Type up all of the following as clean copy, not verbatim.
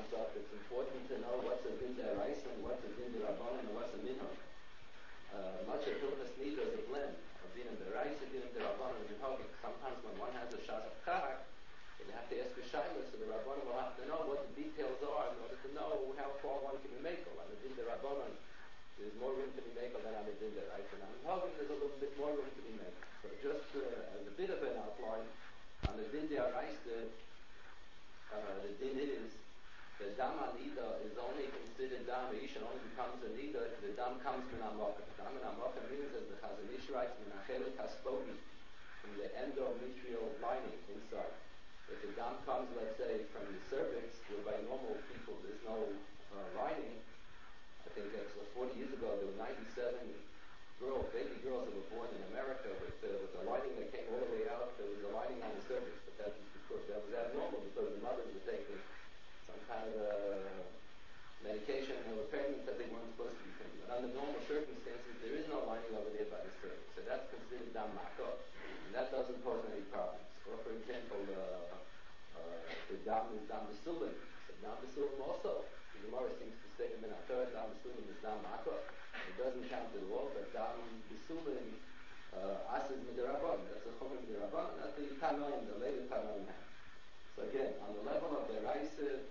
comes up, it's important to know what's a din deraisa and what's a din derabbanan and what's a minhag. Much of Hilchas Nida is a blend of din deraisa, din derabbanan, and minhagim. Sometimes when one has a shas of chak, you have to ask a shayla, so the rabbanan will have to know what the details are in order to know how far one can be makel. On the din derabbanan, there's more room to be makel than on the din deraisa. And on minhagim, there's a little bit more room to be makel. So just as a bit of an outline, on the din deraisa, the din is the dam anida is only considered dam. The isha only becomes a nida if the dam comes min amokim. Dam min amokim means, as the Chazon Ish writes, min achelet haspogi, from the endometrial lining inside. If the dam comes, let's say, from the cervix, where by normal people there's no lining. I think it's 40 years ago there were 97 baby girls that were born in America with a lining that came all the way out. There was a lining on the cervix, but that was because that was abnormal, because the mothers were taking some kind of medication and they were pregnant that they weren't supposed to be pregnant. But under normal circumstances, there is no lining over there by the cervix, so that's considered dam makot, and that doesn't cause any problems. Or for example, the dam is dam b'sulim. So dam b'sulim also, the Gemara seems to say that Torah dam b'sulim is dam makot. It doesn't count at all, but dam b'sulim asas midrabban. That's a chomer midrabban. That's the Tanoim, the later Tanoim have. So again, on the level of the Raisa,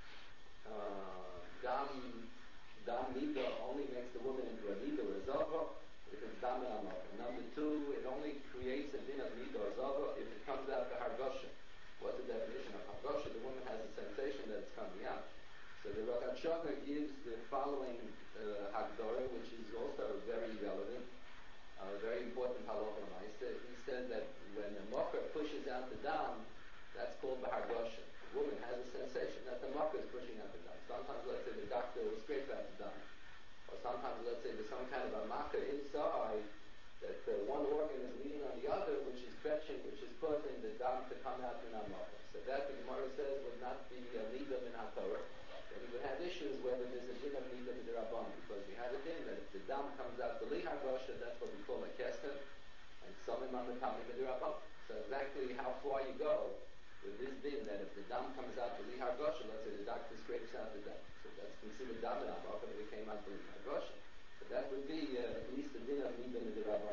dam nida only makes the woman into a nida or a zava if it's dam and amok. Number two, it only creates a din of nida or zava if it comes out the hargosha. What's the definition of hargosha? The woman has a sensation that it's coming out. So the Rosh Hashanah gives the following Hagdorah, which is also very relevant, very important halacha l'maaseh. He said that when the mocker pushes out the dam, that's called the hargosha. The woman has a sensation that the mocker is pushing out the dam. Sometimes, let's say, the doctor will scrape out the dam. Or sometimes, let's say, there's some kind of a makkah inside that one organ is leaning on the other, which is stretching, which is causing the dam to come out min ha-mocker. So that, the Gemara says, would not be a nida min ha-Torah. Then we would have issues whether there's a din of nida min ha-Rabban, because we have a din that if the dam comes out the li hargosha, that's what we call a kesef, and some on the tamim min ha-Rabban. So exactly how far you go with this din, that if the dam comes out the li hargosha, let's say the doctor scrapes out the dam, so that's considered dam min ha-Mocker, but it came out the li hargosha. So that would be at least the din of nida min ha-Rabban.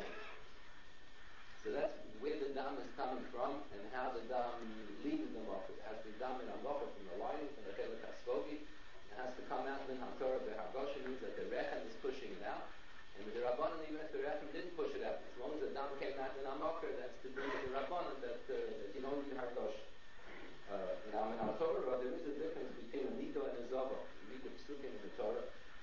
So that's where the dam is coming from and how the dam leaves the mocker. It has to be dam min ha-mocker from the lining, from the chelik haspogi. It has to come out min ha-Torah. The hargosha means that the rechem is pushing it out. And the Rabbanan, even if the rechem didn't push it out, as long as the dam came out min ha-mocker, that's to do with the Rabbanan that you don't need hargosha. Now in our Torah, there is a difference between a nida and a zava. You read the psukim in the Torah.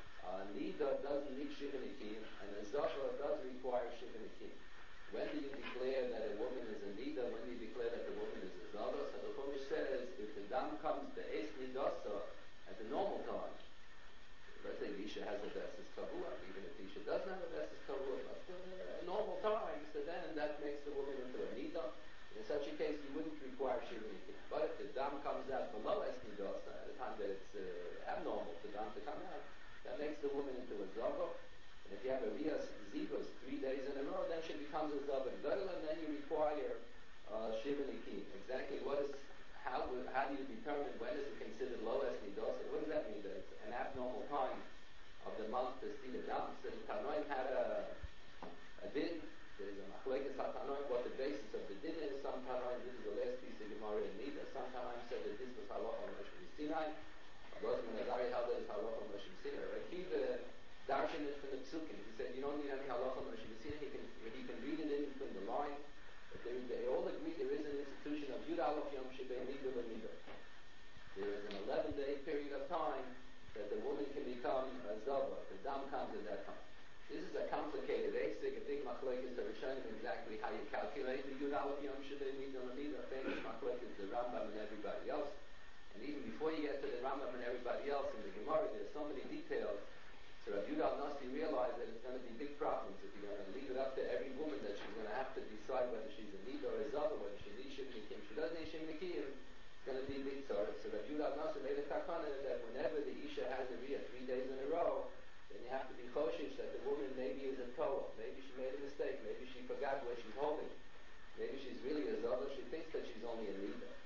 Nida doesn't need shivanikim, and a zava does require shivanikim. When do you declare that a woman is a nida? When do you declare that the woman is a zava? So the Chumash says, if the dam comes be'es nidasa at the normal time, let's say the Isha has a vesis kavua, even if the Isha doesn't have a vesis kavua, but a normal time, so then that makes the woman into a nida. In such a case, you wouldn't require shivanikim. But if the dam comes out below es nidasa, at the time that it's abnormal for dam to come out, that makes the woman into a zava. And if you have a Rias Zivas 3 days in a row, then she becomes a Zavan Gadol, and then you require Shivanikim. Exactly how do you determine when is it considered low as Nidosa? What does that mean? That it's an abnormal time of the month to see the dam. So the Tanoim had a din. There's a Machlekes HaTanoim, what the basis of the din is. Some Tanoim, this is the last piece of Gemara in Nida. Some Tanoim said that this was Halacha Moshe Sinai. Abozim and Azari held that it's Halacha Moshe Sinai. Rakiva darshan it from the psukim. He said you don't need any halacha Moshe Sinai. He can read it in from the line. But they all agree there is an institution of Yud Aleph Yom Shebei Nida L'Nida. There is an 11-day period of time that the woman can become a zava. The dam comes at that time. This is a complicated asik, a big machlekes of Rishonim exactly how you calculate the Yud Aleph Yom Shebei Nida L'Nida. Famous machlekes, the Rambam and everybody else. And even before you get to the Rambam and everybody else in the Gemara, there's so many details. So Rav Yudah Nasi realized that it's going to be big problems if you're going to leave it up to every woman that she's going to have to decide whether she's a nida or a zava, whether she needs shivnikim. She doesn't need shivnikim, it's going to be big tzara. So Rav Yudah Nasi made a takana that whenever the isha has a riyah 3 days in a row, then you have to be choshish that the woman maybe is a toa, maybe she made a mistake, maybe she forgot where she's holding, maybe she's really a zava, she thinks that she's only a nida.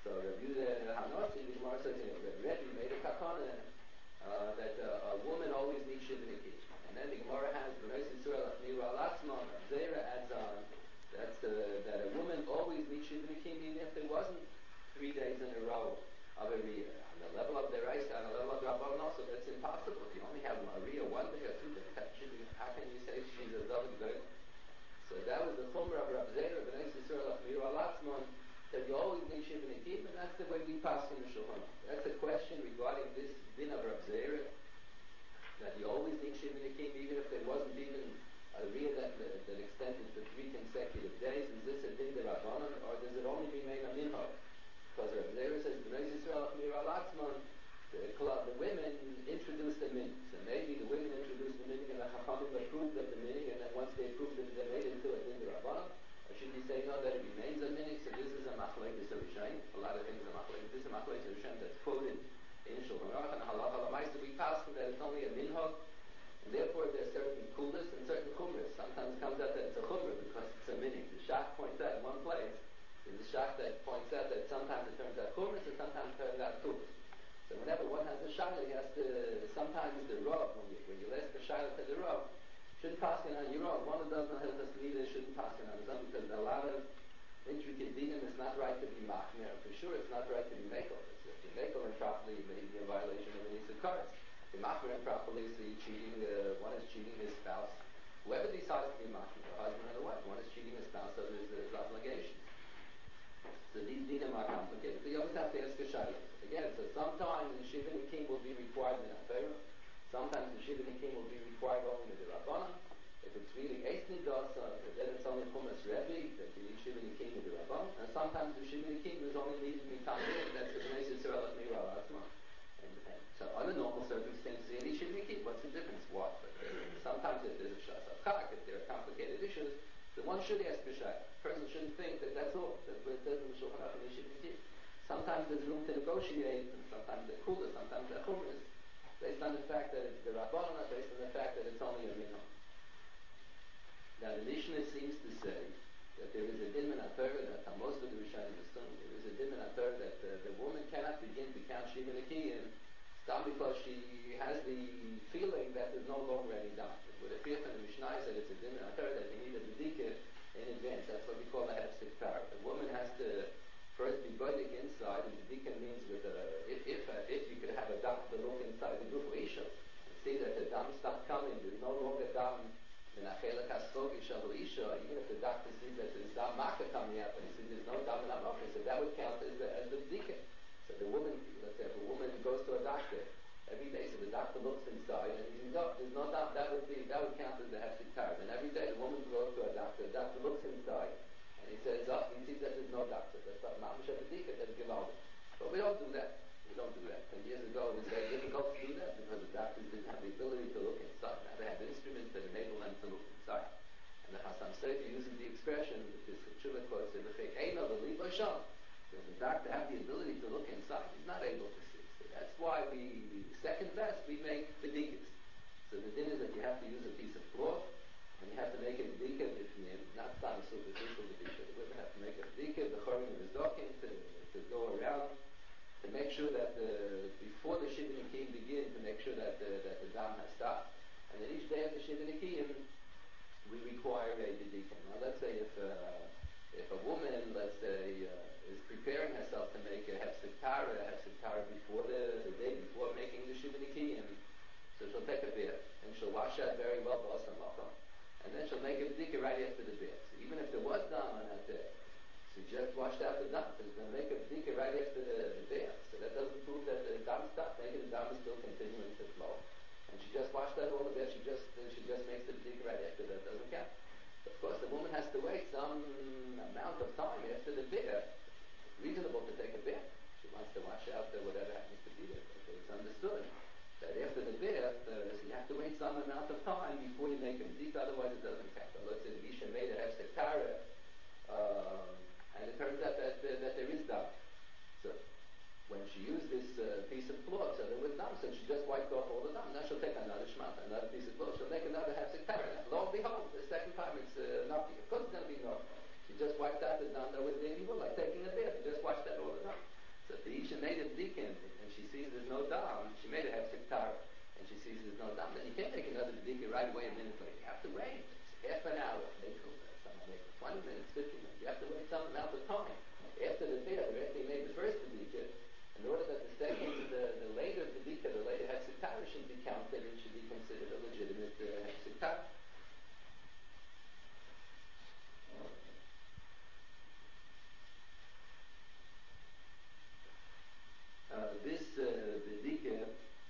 So Rabbi Yehuda Hanosi, the Gemara says, that Rebbe made a kakana that a woman always needs shivnikim. And then the Gemara has B'nai Yisrael Achmiru Al Atzmon. Zera adds on that a woman always needs shivnikim, even if there wasn't 3 days in a row of a riyah. On the level of the rice, on the level of the Rabban also, that's impossible. If you only have a riyah 1 day or 2 days, how can you say she's a David girl? So that was the chumrah of Rav Zera B'nai Yisrael Achmiru Al Atzmon, that you always need shivnikim, and that's the way we pass in the Shulchan. That's a question regarding this din of Rav Zera, that you always need shivnikim, even if there wasn't even a riyah that extended to 3 consecutive days. Is this a din d'Rabbanan, or does it only remain a minhag? Because Rav Zera says, B'nai Yisrael Achmiru Al Atzmon, the women introduced the minig. So maybe the women introduced the minig and the Chachamim approved of the minig, and then once they approved it, they made it into a din d'Rabbanan. Or should we say, no, that it remains a minig? So this is a machlekes Rishonim. A lot of things are machlekes. This is a machlekes Rishonim that's quoted in Shulchan Aruch and Halacha L'maisa. We pass that it's only a minhag, and therefore there's certain kulas and certain chumras. Sometimes it comes out that it's a chumrah because it's a minig. The Shach points out in one place. There's a Shach that points out that sometimes it turns out chumras and sometimes it turns out kulas. So whenever one has a shayla, he has to, sometimes the Rav, when you ask the shayla to the Rav, shouldn't pass it on your own. One who doesn't have this neither shouldn't pass it on his own, because a lot of intricate dinim, it's not right to be machmir. For sure, it's not right to be mekel. If you mekel improperly, it may be a violation of the Nisa cards. If you machmir improperly, so you're cheating, one is cheating his spouse. Whoever decides to be machmir, the husband or the wife, one is cheating his spouse, so there's obligations. So these dinim are complicated. So you always have to ask a shayla. Again, so sometimes the shivnikim will be required in a Torah. Sometimes the shivnikim will be required only in the Rabbanan. If it's really Eis Nidasa, then it's only Chumas Rebbe, that you need shivnikim in the Rabbanan. And sometimes the shivnikim is only needed in Mitamir, that's the B'nai Yisrael Achmiru Al Atzmon. And so under normal circumstances, you need shivnikim. What's the difference? What? But sometimes if there's a shas achak, if there are complicated issues, the one should ask the shayla. The person shouldn't think that that's all. That's what it says in the Shulchan Aruch and shivnikim. Sometimes there's room to negotiate, and sometimes they're cooler, sometimes they're chumras, based on the fact that it's the Rabbanan, based on the fact that it's only a minhag. Now the Mishnah seems to say that there is a din in Torah that most of the Rishonim assume. There is a din in Torah that the woman cannot begin to count shivnikim because she has the feeling that there's no longer any dam. It would appear from the Mishnah that it's a din in Torah that you need a bedikah in advance. That's what we call a hefsek tarah. The woman has to first be budding inside, and the deacon means with if you could have a doctor look inside the group of Isha, see that the dam stopped coming, there's no longer dam in Achelak HaSfogi Shavu Isha, even if the doctor sees that there's dam maka coming out, but he sees there's no dam in Amokha, so that would count as the deacon. So the woman, let's say if a woman goes to a doctor every day, so the doctor looks inside and he sees, oh, there's no dam, that would count as the hefsek tarah. And every day the woman goes to a doctor, the doctor looks inside, and he says, oh, he sees that there's no doctor. That's not mamash abedika, that's gewaldig. But we don't do that. We don't do that. 10 years ago, it was very difficult to do that because the doctors didn't have the ability to look inside. Now they have instruments that enable them to look inside. And the Chasam Sofer uses the expression that this Tshuva quotes in the fake Eino V'Libo Sham. Does the doctor have the ability to look inside? He's not able to see. So that's why second best, we make bedikas. So the thing is that you have to use a piece of cloth, and you have to make a bedika b'fnim, not some superficial bedika. The women have to make a bedika, the chorim is docking to go around, to make sure that before the shivnikim begin, to make sure that the dam has stopped. And then each day of the shivnikim, we require a bedika. Now let's say if a woman, let's say, is preparing herself to make a hefsek tarah before the day before making the shivnikim, so she'll take a bath, and she'll wash out very well, and then she'll make a bedika right after the bath. So even if there was dam on that day, she just washed out the dam. So she's going to make a bedika right after the bath. So that doesn't prove that the dam stopped. Maybe the dam is still continuing to flow. And she just washed out all the bath. She just makes the bedika right after that. Doesn't count. Of course, the woman has to wait some amount of time after the bath. It's reasonable to take a bath. She wants to wash out whatever happens to be there. Okay, it's understood that after the bath, you have to wait some amount of time before you make a bedika, otherwise it doesn't count. So let's say the Isha made a hefsek tarah, and it turns out that there is dam. So when she used this piece of cloth, so there was dam, so she just wiped off all the dam. Now she'll take another shmata, another piece of cloth, she'll make another hefsek tarah. Lo and behold, the second time it's nothing. Of course it's going to be nothing. She just wiped out the dam that was there before, like taking a bath. You just washed out all the dam. So if the Isha made a bdikin and she sees there's no dam, she made a hefsek tara, and she sees there's no dam, then you can't make another bdikin right away a minute later. You have to wait. It's half an hour, some make 20 minutes, 50 minutes. You have to wait some amount of time. After the bid, after you made the first bdikin, in order that the second, the later bdikin, the later hefsek tara should be counted and should be considered a legitimate hefsek tara. This Bedika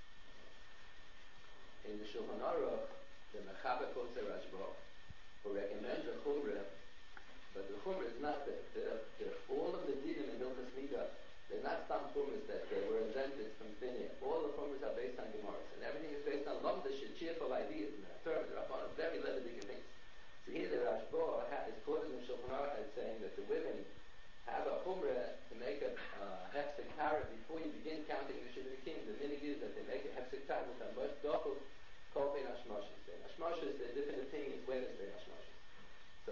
in the Shulchan Aruch, the Mechaber quotes a Rashba, who recommends a Chumrah, but the Chumrah is not all of the Dinim in Hilchos Midah, they're not some Chumras that were invented from thin air. All the Chumras are based on Gemaras, and everything is based on Lomdish and cheerful ideas, and the Torah, the Rabbanah, very Levitic things. So here the Rashba is quoted in the Shulchan Aruch as saying that the women have a chumrah to make a hefsek tara before you begin counting the shidduchim. The minig is that they make a hefsek tara with a most dochel called bein hashmashos. Bein hashmashos, there are different opinions when is bein hashmashos. So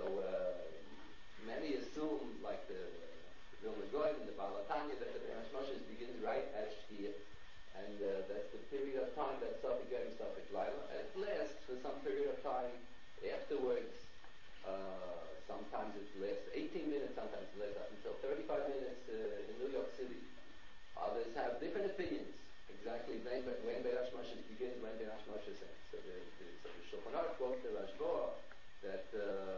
many assume, like the Vilna Gaon and the Baal HaTanya, that the bein hashmashos begins right at Shkia, and that's the period of time that Safek Yom Safek Laila, and it lasts for some period of time afterwards. Sometimes it lasts 18 minutes, sometimes it lasts up until 35 minutes in New York City. Others have different opinions, exactly when Bein Hashmashos begins, when Bein Hashmashos ends. So the Shulchan Aruch quotes the Rashba that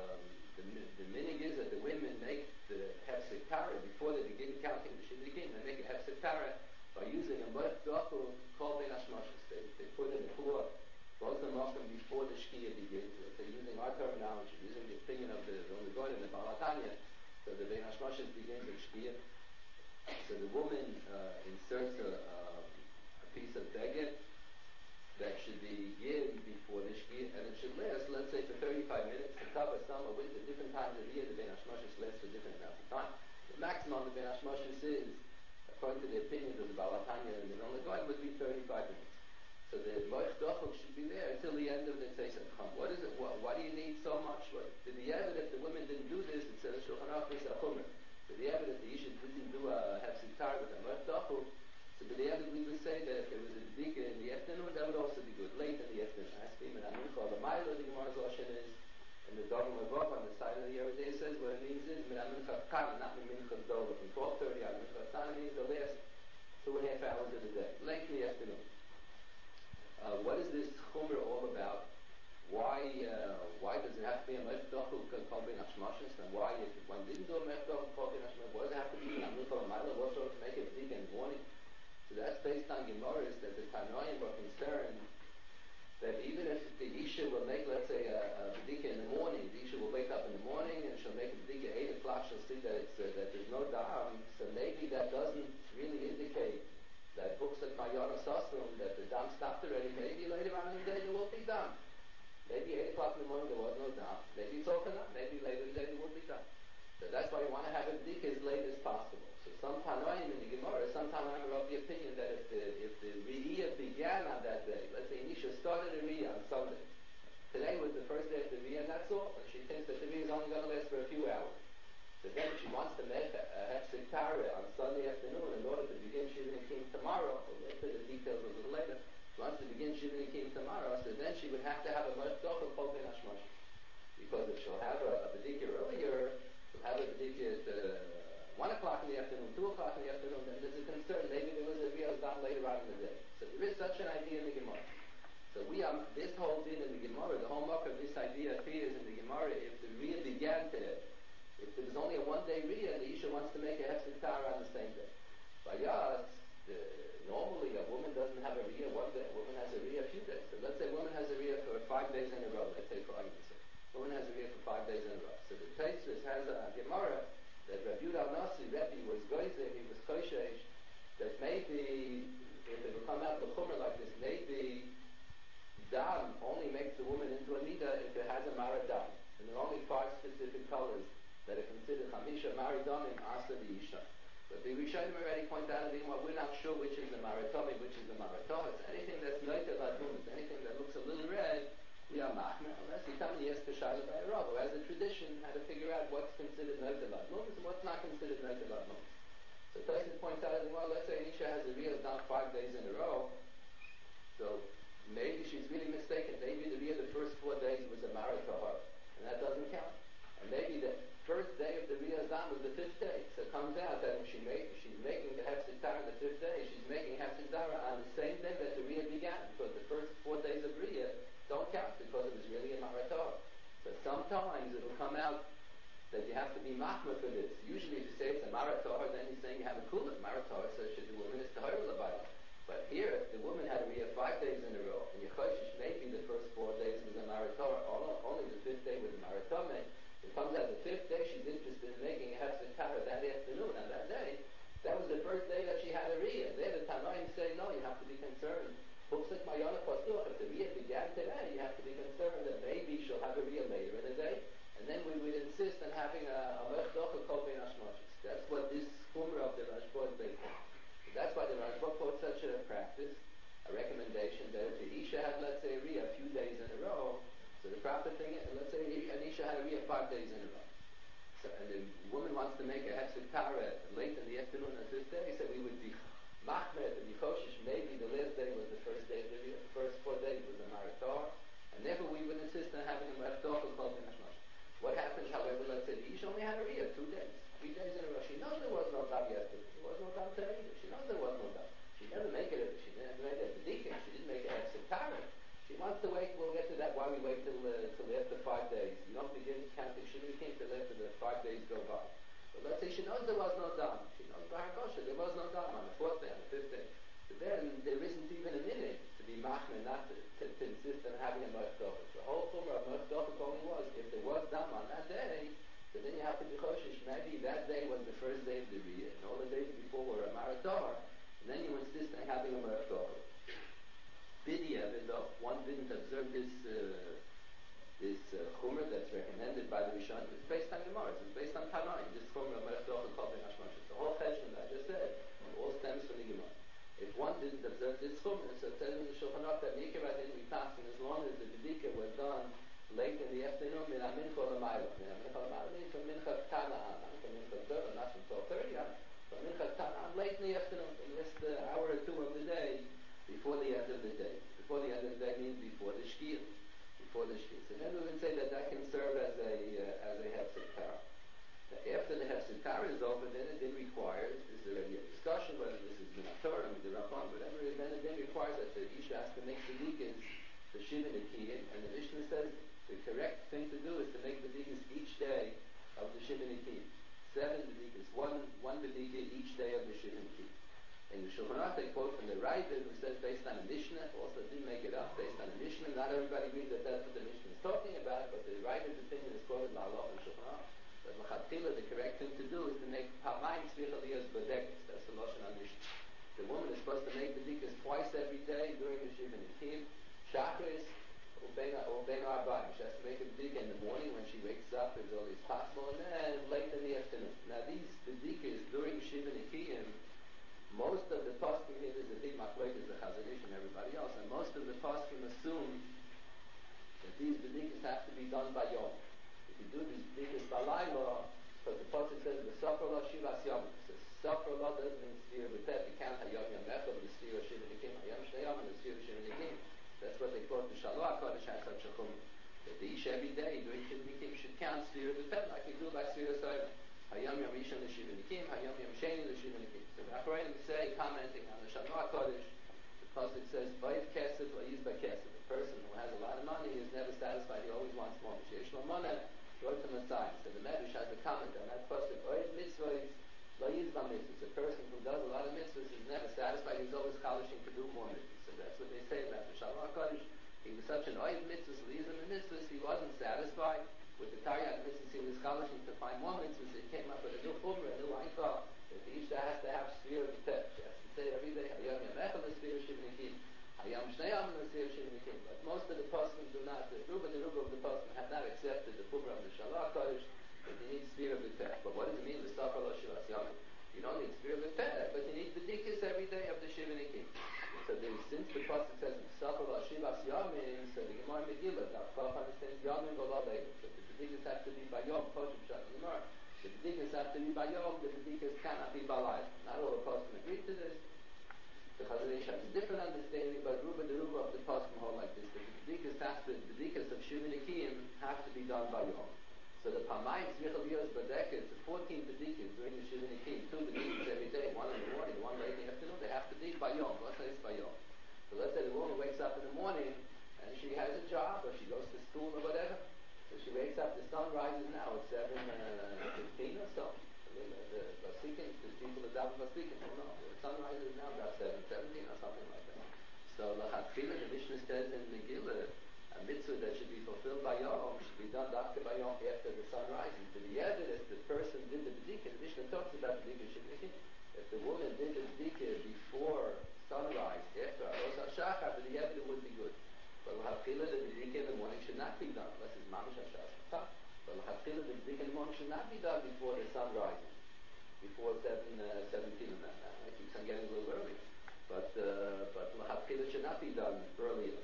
the minig is that the women make the hefsek tara before they begin counting the shidduchim. They make a hefsek tara by using a mud dochel called Bein Hashmashos. They put in the floor both the Mokum before the Shkia begins. They're using our terminology, using the opinion of the Vilna Gaon and the Baal HaTanya. So the Bein Hashmashos begins with Shkia. So the woman inserts a piece of beged that should be given before the Shkia, and it should last, let's say, for 35 minutes. In cover summer, winter, different times of the year, the Bein Hashmashos lasts for different amounts of time. The maximum of the Bein Hashmashos is, according to the opinions of the Baal HaTanya and the Vilna Gaon, would be 35 minutes. So the Moich Dochel should be there until the end of the Tzeis Chum. What is it? Why do you need so much? To be evident if the women didn't do this, it says Shulchan Aruch is a Chumrah. To be evident the Isha didn't do a hefsek tara with a Moich Dochel, so to be evident we would say that if there was a Bdika in the afternoon, that would also be good. Late in the afternoon. It has to be Min HaMincha or the Ma'ila, the Gemara's Lashon is, and the Dogma Vav on the side of the Yeridei says what it means is Min HaMincha K'tan, not Min Mincha Dola. From 12:30 on Mincha K'tan means the last 2.5 hours of the day. Late in the afternoon. What is this chumrah all about? Why does it have to be a mech dochel called bein hashmashos? And why, if one didn't do a mech dochel called bein hashmashos, why does it have to be in Amrucha L'mayla? What's wrong to make it big in the morning? So that's based on Gemaras that the Tanoim were concerned that even if the Isha will make, let's say, a bdika in the morning, the Isha will wake up in the morning and she'll make a bdika at 8 o'clock, she'll see that that there's no dam, so maybe that doesn't really indicate that books like Mayana Sasnum, that the dam stopped already. Maybe later on in the day there will be dam. Maybe 8 o'clock in the morning there was no dam. Maybe it's open up. Maybe later in the day there will be dam. So that's why you want to have a bdika as late as possible. So some Tanoim in the Gemara, sometimes I'm of the opinion that if the Riyah began on that day, let's say Nisha started a Riyah on Sunday. Today was the first day of the Riyah, and that's all. And she thinks that the Riyah is only going to last for a few hours. So then she wants to make a hefsek tara on Sunday afternoon in order to begin Shivin Akim tomorrow. We'll get to the details a little later. She wants to begin Shivin Akim tomorrow, so then she would have to have a Moich Dochel called Bein Hashmashos. Because if she'll have a Bedika earlier, she'll have a Bedika at 1 o'clock in the afternoon, 2 o'clock in the afternoon, then there's a concern. Maybe there was a Riyah done later on in the day. So there is such an idea in the Gemara. So this whole din in the Gemara, the whole mark of this idea appears in the Gemara if the Riyah began today. If there was only a one-day Riyah, the Isha wants to make a hefsek tara on the same day. By us, normally a woman doesn't have a Riyah one day. A woman has a Riyah a few days. So let's say a woman has a Riyah for 5 days in a row. Let's say for argument's sake. A woman has a Riyah for 5 days in a row. So the Tosfos has a Gemara that Rabbi Yehuda Nasi, Rebbe was Goyzer, he was Koshesh, that maybe, if it will come out of the Chumrah like this, maybe Dam only makes the woman into a Nida if it has a Maradam. And there are only 5 specific colors that are considered Chamisha Maridamim Asa the Isha. But the Rishonim already point out that we're not sure which is the Maratomi, which is the Maratomis. Anything that's Noita Ladmumis, anything that looks a little red, we are Machmir, unless you come and you ask a Shaila by a Rav, who has a tradition how to figure out what's considered Noita Ladmumis and what's not considered Noita Ladmumis. So So Tosfos points out, well, let's say an Isha has a Riyah done 5 days in a row, so maybe she's really mistaken. Maybe the Riyah the first 4 days was a Mara to her, and that doesn't count. And maybe the first day of the Riyah Zam was the 5th day. So it comes out that if she's making the Hefzitara the 5th day, she's making Hefzitara on the same day that the Riyah began, because the first 4 days of Riyah don't count because it was really a Mara to her. So sometimes it'll come out that you have to be machmir for this. Usually if you say it's a marator, then you're saying you have a kula. Marator says the woman is tahor l'bayla. But here, if the woman had a riyah 5 days in a row, and Yechoshish maybe the first 4 days was a marator, only the 5th day was a marator, it comes out the 5th day she's interested in making a hefzitara that afternoon, and that day, that was the first day that she had a riyah. There the Tanaim say, no, you have to be concerned. If the riyah began today, you have to be concerned that maybe she'll have a riyah later in the day. And then we would insist on having a mechdocha kol bein hashmashos. That's what this chumrah of the Rashba is based on. So that's why the Rashba quotes such a practice, a recommendation that if the Isha had, let's say, a riyah a few days in a row, so the proper thing is, let's say an Isha had a riyah 5 days in a row. So, and the woman wants to make a hefzitara late in the afternoon on this day, so we would be machmed and yichoshish, maybe the last day was the first day of the riyah, the first 4 days was a marator, and therefore we would insist on having a mechdocha kol bein hashmashos. What happens, however, let's say the Isha only had a riyah 2 days, 3 days in a row. She knows there was no dam yesterday. There was no dam today either. She knows there was no dam. She never make it. She didn't make it at the deacon. She didn't make it at Septara. She wants to wait. We'll get to that. Why we wait till after 5 days? You don't begin counting Shivini King till after the 5 days go by. But let's say she knows there was no dam. She knows by Hakosha there was no dam on the 4th day, on the 5th day. But then there isn't even a minute to be machmir, not to insist on having a mechdocha. The whole chumrah of mechdocha only was if there was dam on that day, so then you have to be choshish. Maybe that day was the first day of the riyah, and all the days before were a marator, and then you insist on having a mechdocha. Bidya, though one didn't observe this chumrah that's recommended by the Rishon, it's based on Gemara. It's based on Tanaim. This chumrah of mechdocha kol bein hashmashos. The whole cheshbon that I just said all stems from the Gemara. If one didn't observe this chumrah, so it says in the Shulchan Aruch that Mikra didn't be passing as long as the Bidika was done late in the afternoon, min ha-mincha l'mayla. Min ha-mincha l'mayla means from mincha k'tana'an, not from mincha d'ora, not from 12:30 on, from mincha k'tana'an late in the afternoon, the last hour or two of the day, before the end of the day. Before the end of the day means before the shkir. Before the shkir. So then we would say that can serve as a hefzitara. After the hefzitara is over, then it requires, this is already a discussion, whether this is Minatorah, Midirabban, whatever it is, then it requires that the Isha has to make the dikas, the Shiva Nikiyim, and the Mishnah says the correct thing to do is to make the dikas each day of the Shiva Nikiyim. 7 dikas, one Vedika each day of the Shiva Nikiyim. In the Shulchan Aruch they quote from the Ravid, who says based on a Mishnah, also didn't make it up, based on a Mishnah. Not everybody agrees that that's what the Mishnah is talking about, but the Ravid's opinion is quoted in La'aloch and Shulchan Aruch. But l'chatchila, the correct thing to do is to make pamayim tzvich aliyos b'dekes. That's the lashon on Mishnah. The woman is supposed to make the dikas twice every day during the Shiva Nikim, Shachris, or ben arba'im. She has to make a bidika in the morning when she wakes up as early as possible, and then late in the afternoon. Now these bidikas during Shiva Nikim, most of the poskim here, there's a big machlokes, the Chazon Ish and everybody else, and most of the poskim assume that these bidikas have to be done by Yom. If you do these bidikas balayla, because the pasuk says the Safra La Shivas Yom. So Safra La doesn't mean Sfira B'Tet. You can't have Yom Yom Echad, the Sfira Shiva Nikim, Yom Shnei Yom, and the Sfira Shiva Nikim. That's what they quote the Shalom HaKadosh HaShem Shachum. That the Isha every day doing Shiva Nikim should count Sfira B'Tet like you do by Sfira Soiva. Hayom Yom Rishon the Shiva Nikim, Hayom Yom Sheni the Shiva Nikim. So the Acharayim say, commenting on the Shalom HaKadosh, the pasuk says, Bayiv Kesef, Layiz B'Kesef. The person who has a lot of money is never satisfied. He always wants more. Sheyesh Lo Moneh. Wrote to Messiah. So the Medrash has a comment on that pasuk. Oiv mitzvahs, lo yizba mitzvahs. A person who does a lot of mitzvahs is never satisfied. He's always chalishing to do more mitzvahs. So that's what they say about the Shalom HaKadosh. He was such an oiv mitzvahs, lo yizba mitzvahs. He wasn't satisfied with the Taryag mitzvahs. He was chalishing to find more mitzvahs. He came up with a new chumrah, a new ainfa, that the Isha has to have Sfira B'Tet. She has to say every day, Hayom Yom Echad the Sfira Shiva Nikim. Hayom Shnei Yom the Sfira Shiva Nikim. But most of the poskim do not. The Ruba of the poskim have not accepted the chumrah of the Shalom HaKadosh that you need Sfira B'Tet. But what does it mean? The Safra Lo Shivas Yom. You don't need Sfira B'Tet, but you need the dikas every day of the Shiva Nikim. So since the pasuk says Safra Lo Shivas Yom, so the Gemara Megillah, Daf Kaf understands Yom and Golal Leil. So the dikas have to be by Yom, Poshup Shat Gemara. The bedikas have to be by yom, the bedikas cannot be by life. Not all the poskim agree to this. The Chazon Ish has a different understanding, but the Ruba of the poskim hold like this. The bedikas of Shuvinikim have to be done by yom. So the Pamayim Tzvichel Yos Badeket, the 14 bedikas during the Shuvinikim, 2 bedikas every day, 1 in the morning, 1 late in the afternoon, they have to be by yom. Let's say it's by yom. So let's say the woman wakes up in the morning and she has a job or she goes to school or whatever. So she wakes up, the sun rises now, it's 7:15 or so. The Vasikin, the people that daven Vasikin, don't know. The sun rises now about 7:17 or something like that. So L'chatchila, the Mishnah says in Megillah, a mitzvah that should be fulfilled by Yom should be done after by Yom after the sun rises. To the evidence, the person did the B'dikah, the Mishnah talks about the B'dikah Shivnikin. If the woman did the B'dikah before sunrise, after Aros HaShachar, the evidence would be good. But L'chatchila, the B'dikah in the morning should not be done, unless it's Mamish HaShachar. But L'chatchila, the B'dikah in the morning should not be done before the sun rises, before 7:17 and that. I keep on getting a little earlier. But L'chatchila should not be done earlier.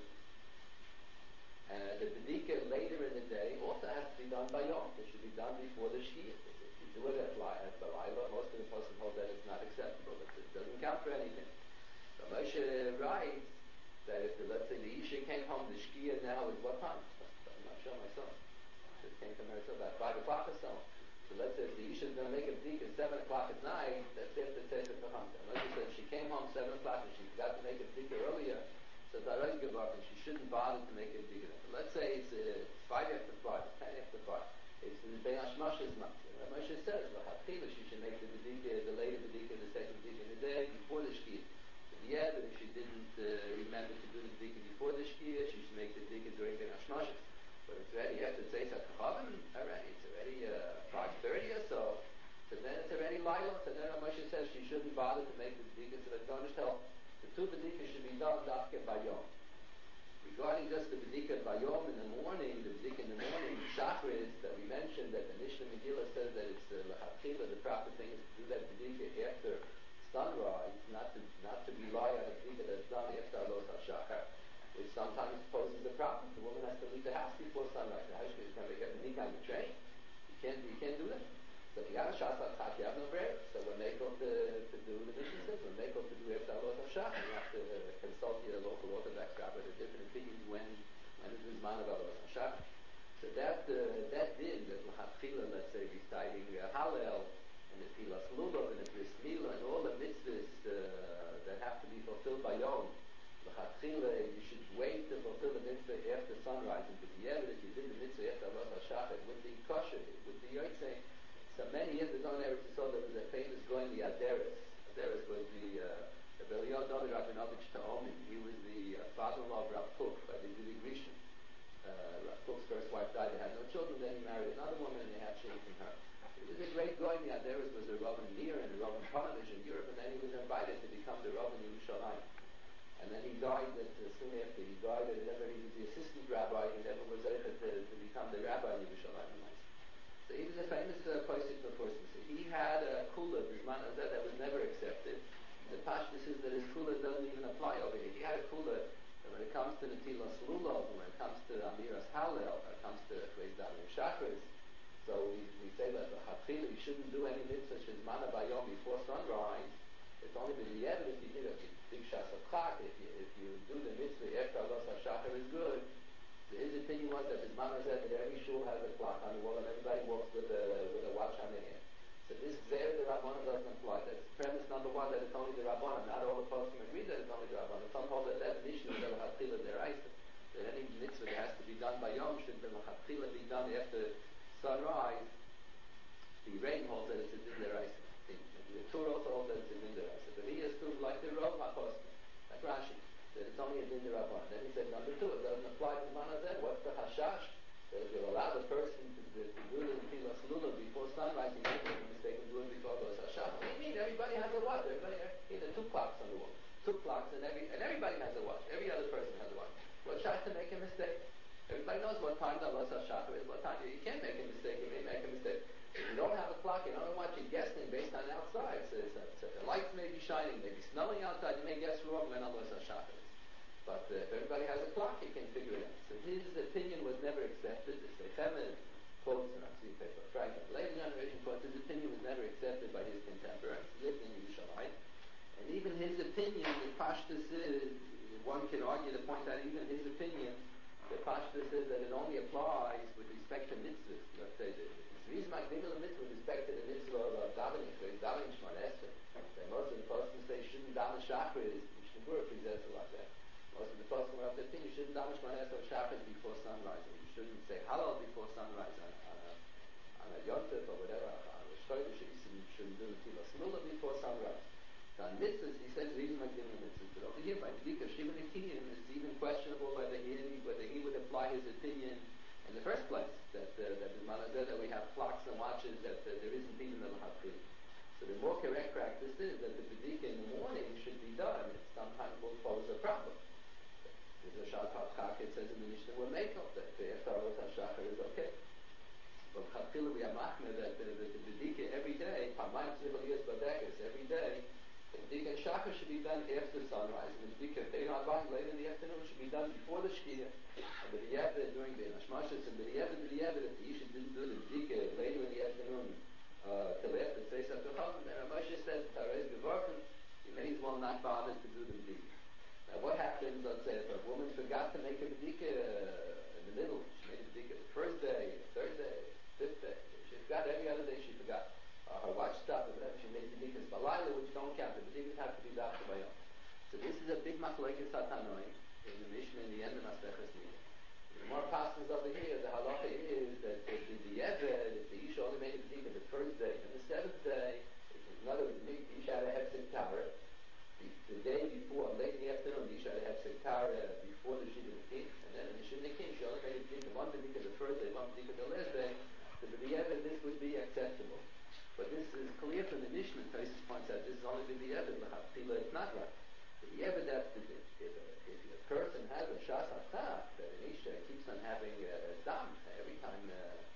The B'dikah later in the day also has to be done by Yom. It should be done before the Shkia. If you do it at Balayla, most of the Poskim hold that it's not acceptable. It doesn't count for anything. So Moshe writes that if let's say the Isha came home, the Shkia now is what time? I'm not sure myself. It came from her about 5 o'clock or so. So let's say if the Isha is going to make a B'dikah at 7 o'clock at night, that's after Tzeitzah Pachanta. Moshe said she came home 7 o'clock and she forgot to make a B'dikah earlier. So Tarai Gavak, and she shouldn't bother to make a b'dikah. Let's say it's 5 after 5, 10 after 5. It's the Ben Hashmash's month. Moshe says, L'chatchila, she should make the b'dikah, the later b'dikah, the second b'dikah in the day before the Shkia. But if she didn't remember to do the b'dikah before the Shkia, she should make the b'dikah during Ben Hashmash's. But it's already after Tzeitzah Kachavim, already. It's already 5:30 or so. So then it's already Laila. So then Moshe says she shouldn't bother to make the b'dikah, so that don't tell. The 2 b'dikah should be done dafka by Yom. Regarding just the b'dikah by Yom in the morning, the b'dikah in the morning, Shachris, that we mentioned that the Mishnah Megillah says that it's L'chatchila, the proper thing is to do that b'dikah after sunrise, not to rely on a b'dikah that's done after Alos HaShachar, which sometimes poses a problem. The woman has to leave the house before sunrise. The house is going to make a b'dikah on the train. You can't do that. So if you have a Shas HaChat, you have no bread. So when they go to do, the Mishnah says, when they go to do after Alos HaShachar, you have to consult your local Orthodox rabbi with different opinions when it is man of Alos HaShachar. So that did, that L'chatchila, let's say, reciting Hallel, and the Pilas Lulav, and the Bris Milah, and all the mitzvahs that have to be fulfilled by Yom, L'chatchila, you should wait to fulfill the mitzvah after sunrise. And if you did the mitzvah after Alos HaShachar, it would be kosher, it would be yotzei. So many years ago in Eretz Yisrael, there was a famous going, the Aderes. Aderes was the Belial David Rabinovich Ta'omin. He was the father-in-law of Rav Kook by the Gili Grishon. Rav Kook's first wife died, they had no children, then he married another woman and they had children from her. It was a great going. The Aderes was a Rav in Nir and a Rav in Panovich in Europe, and then he was invited to become the Rav in Yerushalayim. And then he died soon after. He died, he was the assistant rabbi, he never was able to become the rabbi in Yerushalayim. So he was a famous Posik person. So he had a kula, that was never accepted. The Pashtus is that his kula doesn't even apply over here. He had a kula that when it comes to Netilas Lulav, when it comes to Amiras Hallel, when it comes to Chvezdam Chakras, so we say that the L'chatchila, you shouldn't do any mitzvah Shizmana Bayom before sunrise. It's only been the evidence you did a big Shas of Chak. If you do the mitzvah after Alos HaShachar is good. His opinion was that his mama said that every shul has a clock on the wall and everybody walks with a watch on their hand. So this Zera the Rabbanan doesn't apply. That's premise number 1, that it's only the Rabbanan. Not all the Poskim agree that it's only the Rabbanan. Some hold that Mishnah is L'chatchila deraisa. That any mitzvah that has to be done by Yom should L'chatchila be done after sunrise. The Reim holds that it's a din deraisa. The Torah also holds that it's a din deraisa. But he is too like the Rav HaPoskim, like Rashi, that it's only a din derabanan. Then he said number 2, it doesn't apply to Manazeh. What's the hashash? That if you allow the person to do the Pilas Lulav before sunrise, you make a mistake and do it before Alos HaShachar. What do you mean? Everybody has a watch. Everybody has 2 clocks on the wall. 2 clocks, and everybody has a watch. Every other person has a watch. What shot to make a mistake? Everybody knows what time the Alos HaShachar is. What time you can't make a mistake. You may make a mistake. If you don't have a clock, you don't know what you're guessing based on outside. So the lights may be shining, may be snowing outside. You may guess wrong when Alos HaShachar is. But if everybody has a clock, you can figure it out. So his opinion was never accepted. The Sechemet quotes, and I'm seeing paper Frank, the later generation quotes, Pashtus is, one can argue the point that even his opinion, the Pashtus is that it only applies with respect to mitzvahs. Let's say the reason I give a mitzvah with respect to the mitzvah of davening, so he's davening Shemon Esrei. Most of the persons say you shouldn't daven Shachar, Mishnah Berurah presents it like that. Most of the persons have the opinion you shouldn't daven Shemon Esrei or Shachar before sunrise, and you shouldn't say Hallel before sunrise on a Yontif or whatever, on a Shchodesh, you shouldn't do Tefillah Smula before sunrise. So on mitzvahs, he says reason I give a mitzvah. But over here, by Bdika Shimon Akiyim, it's even questionable whether he would apply his opinion in the first place, that the Manazeh that we have clocks and watches, that there isn't even a L'Hapri. So the more correct practice is that the Bdika in the morning should be done. It sometimes will pose a problem. There's a Shabbat Chak, it says in the Mishnah, we'll make up that the Eftarot HaShachar is okay. But Chatchila we have machmir that the Bdika every day, Pamayim Tzrichel Yez Badekes, every day, the Bdika and Shachar should be done after sunrise, and the Bdika Bein Arbaim later in the afternoon should be done before the Shkia. And the B'diavad during the Hashmashas, and the B'diavad, if the Isha didn't do the Bdika later in the afternoon, till after Tzeis HaTucham, then Moshe says, Tarez Gevorfen, you may as well not bother to do the Bdika. Now what happens, let's say, if a woman forgot to make a Bdika in the middle, she made a Bdika the first day, the third day, fifth day, she forgot every other day she forgot. Her watch stopped, or whatever, she made Bdikas Balayla, which don't count. The Bdikas have to be Dafka Bayom. So this is a big Machlokes Hatanoi in the Mishnah in the end of Masechus Nida. The more passages over here, the halacha is that the Eved, if the Isha only made a Bdika the first day, and the seventh day, in other words, the Isha had a Hefsek Tara, the day before, late in the afternoon, the Isha had a Hefsek Tara before the Shiva Nikim, and then in the Shiva Nikim, she only made a Bdika, one Bdika the first day, one Bdika the last day, so the Eved, this would be acceptable. But this is clear from the Mishnah. Taisus points out this is only the Yevid. L'Chatchila it's not right. The Yevid, that's if a person has a Shas Hatzach, that an Isha keeps on having dam every time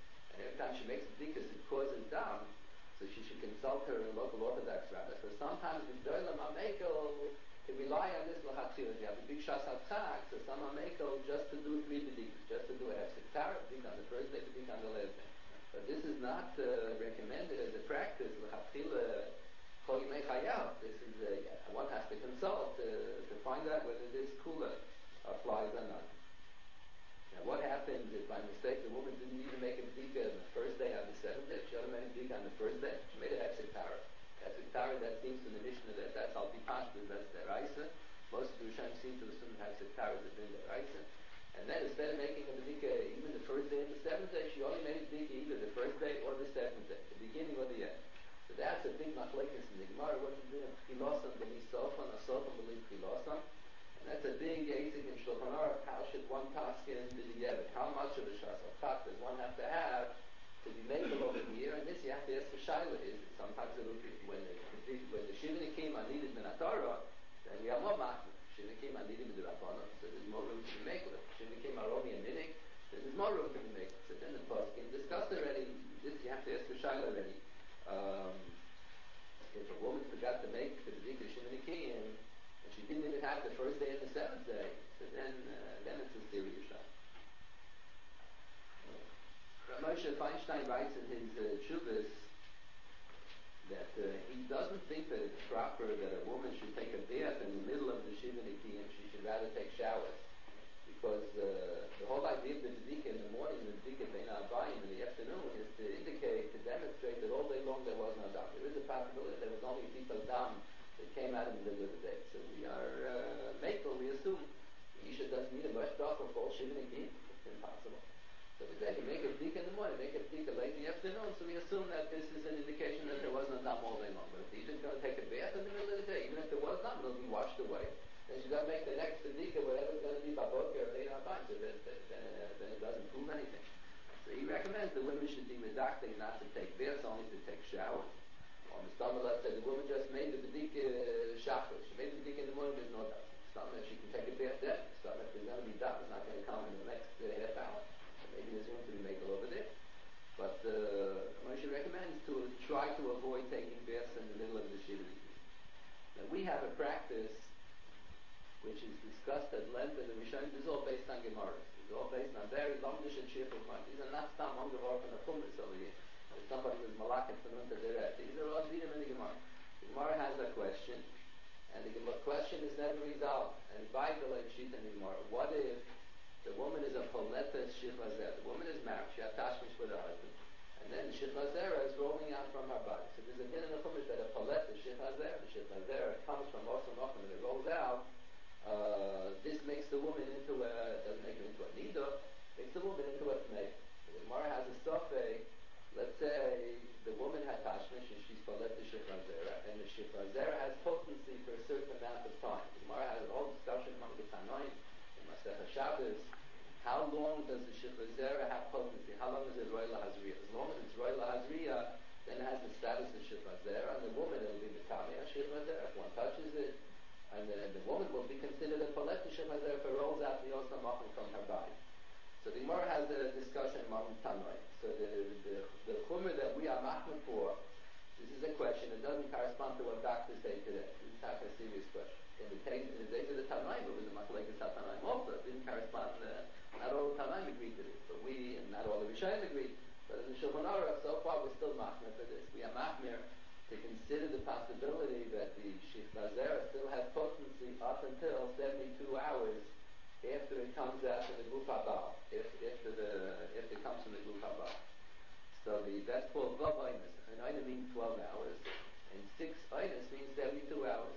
she makes a Bdikas, it causes dam, so she should consult her local Orthodox rabbi. So sometimes the Doilam HaMekel can rely on this L'Chatchila. You have a big Shas Hatzach, so some HaMekel just to do 3 Bdikas, just to do a Hefsek Tara, Bdik on the first day, Bdik on the last day. But this is not recommended as a practice. This is one has to consult to find out whether this kula applies or not. Now, what happens if by mistake the woman didn't even make a bdika on the first day on the seventh day? She only made a bdika on the first day. She made a hefsek tara. Hefsek tara, that seems to the Mishnah that's al pipashtas, that's the raisa. Most of the Rishonim seem to assume hefsek tara is the raisa. And then instead of making a bdika even the first day and the seventh day, she only made a bdika either the first day or the seventh day, the beginning or the end. So that's a big machlekes in the Gemara. What is it? Chilosan b'nisofan, asofan b'liv chilosan. And that's a big yasik in Shulchan Aruch. How should one paskin be the yevet? How much of a shas of chak does one have to have to be made over the year? And this you have to ask the shaila is that sometimes it will be when the Shiva Nikim are needed in Torah, then we have more machmir. Shiva Nikim are needed in the Rabbanon, so there's more room to be made. Shiva Nikim are only a minig, then there's more room to be made. So then the paskin discussed already. This you have to ask the shaila already. If a woman forgot to make the bdika Shiva Nikim, and she didn't even have the first day and the seventh day, so then it's a serious shot. Moshe Feinstein writes in his Chuvas that he doesn't think that it's proper that a woman should take a bath in the middle of the Shiva Nikim. She should rather take showers. Because the whole idea of the bdika in the morning and the bdika bein ha'arbaim in the afternoon is to indicate, to demonstrate that all day long there was no dam. There is a possibility there was only a piece of dam that came out in the middle of the day. So we are we assume the Isha doesn't need a much darker for all Shiva Nikim. It's impossible. So we say, you make a bdika in the morning, make a bdika late in the afternoon, so we assume that this is an indication that there was no dam all day long. But if the Isha is going to take a bath in the middle of the day, even if there was dam, it'll be washed away. Then she's got to make the next bdika, whatever it's going to be, baboker or bein ha'arbaim, so then it doesn't prove anything. So he recommends the women should be medactic not to take baths, only to take showers. On the Stamala said the woman just made the bdika shachar. She made the bdika in the morning, there's no doubt. Stamala, she can take a bath then. Stamala, if there's going to be doubt, it's not going to come in the next half hour. So maybe there's room to be made over there. But Moshe recommends to try to avoid taking baths in the middle of the Shiva Nikim. Now we have a practice which is discussed at length in the Rishonim. This is all based on Gemaras. It's all based on very long and cheerful Gemaras. These are not some on Gemara from the Chumash over here. There's somebody who's malakit from Unta Deret. These are all Zidim in the Gemara. The Gemara has a question, And the question is never resolved. And by the late sheet anymore, what if the woman is a poleta shichazera? The woman is married, she has tashmish with her husband. And then the shichazera is rolling out from her body. So there's a din in the chumash that a poleta shichazera, the shichazera comes from Osam Ocham and it rolls out. This makes the woman into doesn't make her into a nida, makes the woman into a tmei. The Gemara has a sofei. Let's say the woman had tashmish and she's poleta shichazera, and the shichazera has potency for a certain amount of time. The Gemara has an old discussion among the Tanoim in Masechah Shabbos. How long does the shichazera have potency? How long is it roila hazriya? As long as it's roila hazriya, then it has the status of shichazera, and the woman will be the tamei shichazera if one touches it, and the woman will be considered a poleta shichazera if it rolls out the osam achim from her body. So the Gemara has a discussion among Tanoim. So the chumrah that we are machmir for, this is a question that doesn't correspond to what doctors say today. This is not a serious question. In the days of the Tanoim, it was a machlekes Tanoim also. It didn't correspond. Not all the Tanoim agreed to this, but we and not all the Rishonim agreed. But in the Shulchan Aruch, so far we're still machmir for this. We are machmir to consider the possibility that the shichazera still has potency up until 72 hours after it comes out from the guf habal, after it comes from the guf habal. So that's called vav oinus. An oinus means 12 hours, and 6 oinus means 72 hours.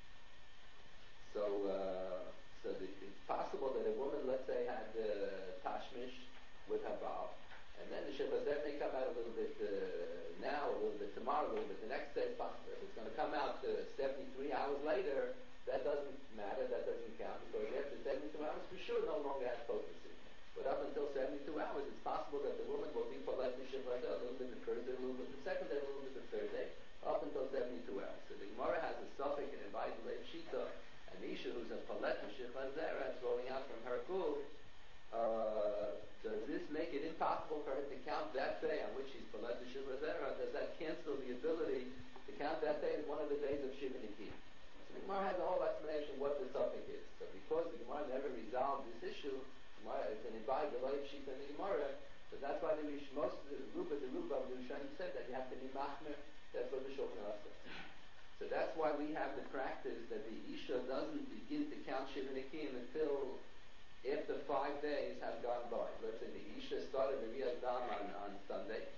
So it's possible that a woman, let's say, had tashmish with her baal, and then the shichazera may come out a little bit now, a little bit tomorrow, a little bit the next day. It's possible. If it's going to come out 73 hours later, that doesn't matter, that doesn't count, because after 72 hours, for sure, no longer has potency. But up until 72 hours, it's possible that the woman will be polite shichazera a little bit the first day, a little bit the second day, a little bit the third day, up until 72 hours. So the Gemara has a suffix and invited late shita, an isha who's a polite shichazera, it's rolling out from her guf. Does this make it impossible for her to count that day on which she's polite shichazera? Does that cancel the ability to count that day as one of the days of Shiva Nikim? So the Gemara has a whole explanation what the suffix is. So because the Gemara never resolved this issue, it's an invited late shita in the Gemara. So that's why most of the Ruba of the Rishonim said that you have to be machmir. That's what the Shulchan Aruch says. So that's why we have the practice that the Isha doesn't begin to count Shiva Nikim until after 5 days have gone by. Let's say the Isha started the Riyaz Dam on Sunday.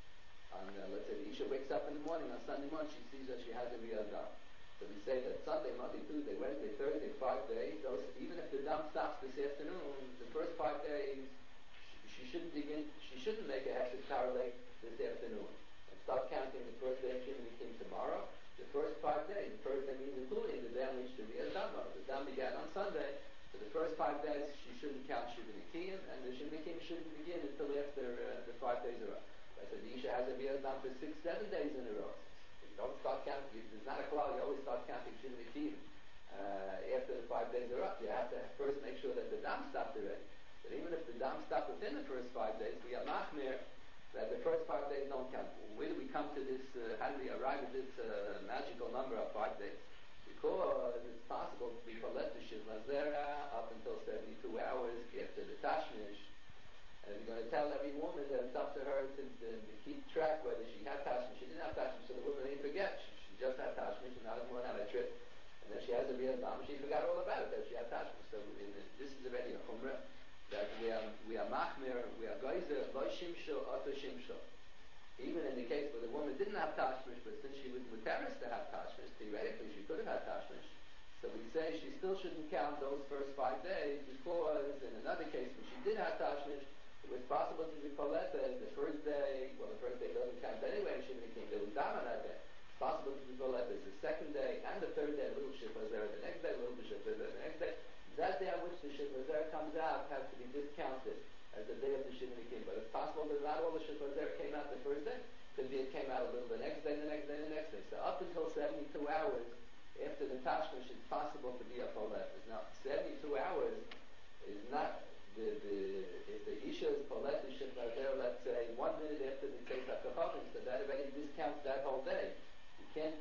Let's say the Isha wakes up in the morning, on Sunday morning she sees that she has a Riyaz Dam. So we say that Sunday, Monday, Tuesday, Wednesday, Thursday, 5 days, even if the dam stops this afternoon, the first 5 days, she shouldn't make a hechsher tarlek this afternoon. And start counting the first day of Shiva Nikim tomorrow. The first 5 days, the first day means including the day on which the Riyaz Dam was. The dam began on Sunday, so the first 5 days she shouldn't count Shiva Nikim, and the Shiva Nikim shouldn't begin until after the 5 days are up. Right? So the Isha has a Riyaz Dam for 6-7 days in a row. Don't start counting. There's not a cloud. You always start counting Shiva Nikim after the 5 days are up. You have to first make sure that the dam stopped already. But even if the dam stopped within the first 5 days, we are machmir that the first 5 days don't count. Where do we come to this? How do we arrive at this magical number of 5 days? Because it's possible to be poleta shichazera up until 72 hours after the tashmish. And you're going to tell every woman that it's up to her to keep track whether she had tashmish, she didn't have tashmish, so the woman didn't forget. She just had tashmish, and now she's going on a trip. And then she has a real dam, she forgot all about it, that she had tashmish. So this is already a chumrah, that we are machmir, we are geyser, lo shimsho, oto shimsho. Even in the case where the woman didn't have tashmish, but since she was mutaris to have tashmish, theoretically she could have had tashmish. So we say she still shouldn't count those first 5 days, because in another case when she did have tashmish, it was possible to be poleta the first day. Well, the first day doesn't count anyway in Shiva Nikim. There was dam on that day. It's possible to be poleta the second day and the third day, a little shichazera. The next day, a little shichazera. The next day, that day on which the shichazera comes out has to be discounted as the day of the Shiva Nikim. But it's possible that not all the shichazera came out the first day. Could be it came out a little the next day, the next day, the next day. So up until 72 hours after the tashmish, it's possible to be a poleta. Now, 72 hours is not. If the Isha is poleta shichazera, let's say 1 minute after the case of Kachavim, so that already discounts that whole day. You can't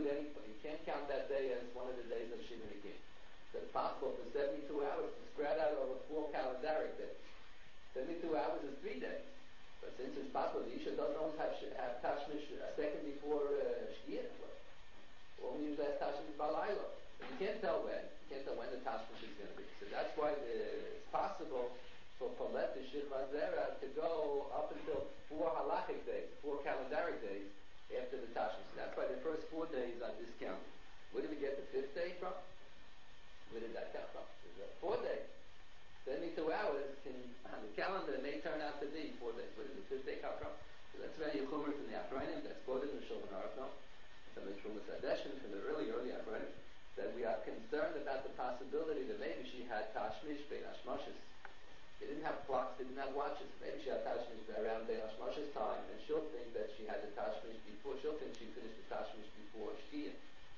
count that day as one of the days of Shiva Nikim. So it's possible for 72 hours to spread out over 4 calendaric days. 72 hours is 3 days. But since it's possible, the Isha doesn't always have tashmish a second before Shkia. or when you last tashmish balayla. But you can't tell when. You can't tell when the tashmish is going to be. So that's why it's possible for Palet to Shikha Zera to go up until 4 halachic days, 4 calendaric days after the tashmish. That's why the first 4 days are discounted. Where did we get the 5th day from? Where did that come from? 4 days. 72 hours on the calendar may turn out to be 4 days. Where did the 5th day come from? So that's very chumrah from the Achronim. That's quoted in the Shulchan Aruch, from the Trumas Hadeshin, from the early Achronim, that we are concerned about the possibility that maybe she had tashmish bein hashmashis. They didn't have clocks, they didn't have watches. Maybe she had tashmish around bein hashmashis time, and she'll think that she had the tashmish before. She'll think she finished the tashmish before Shkia.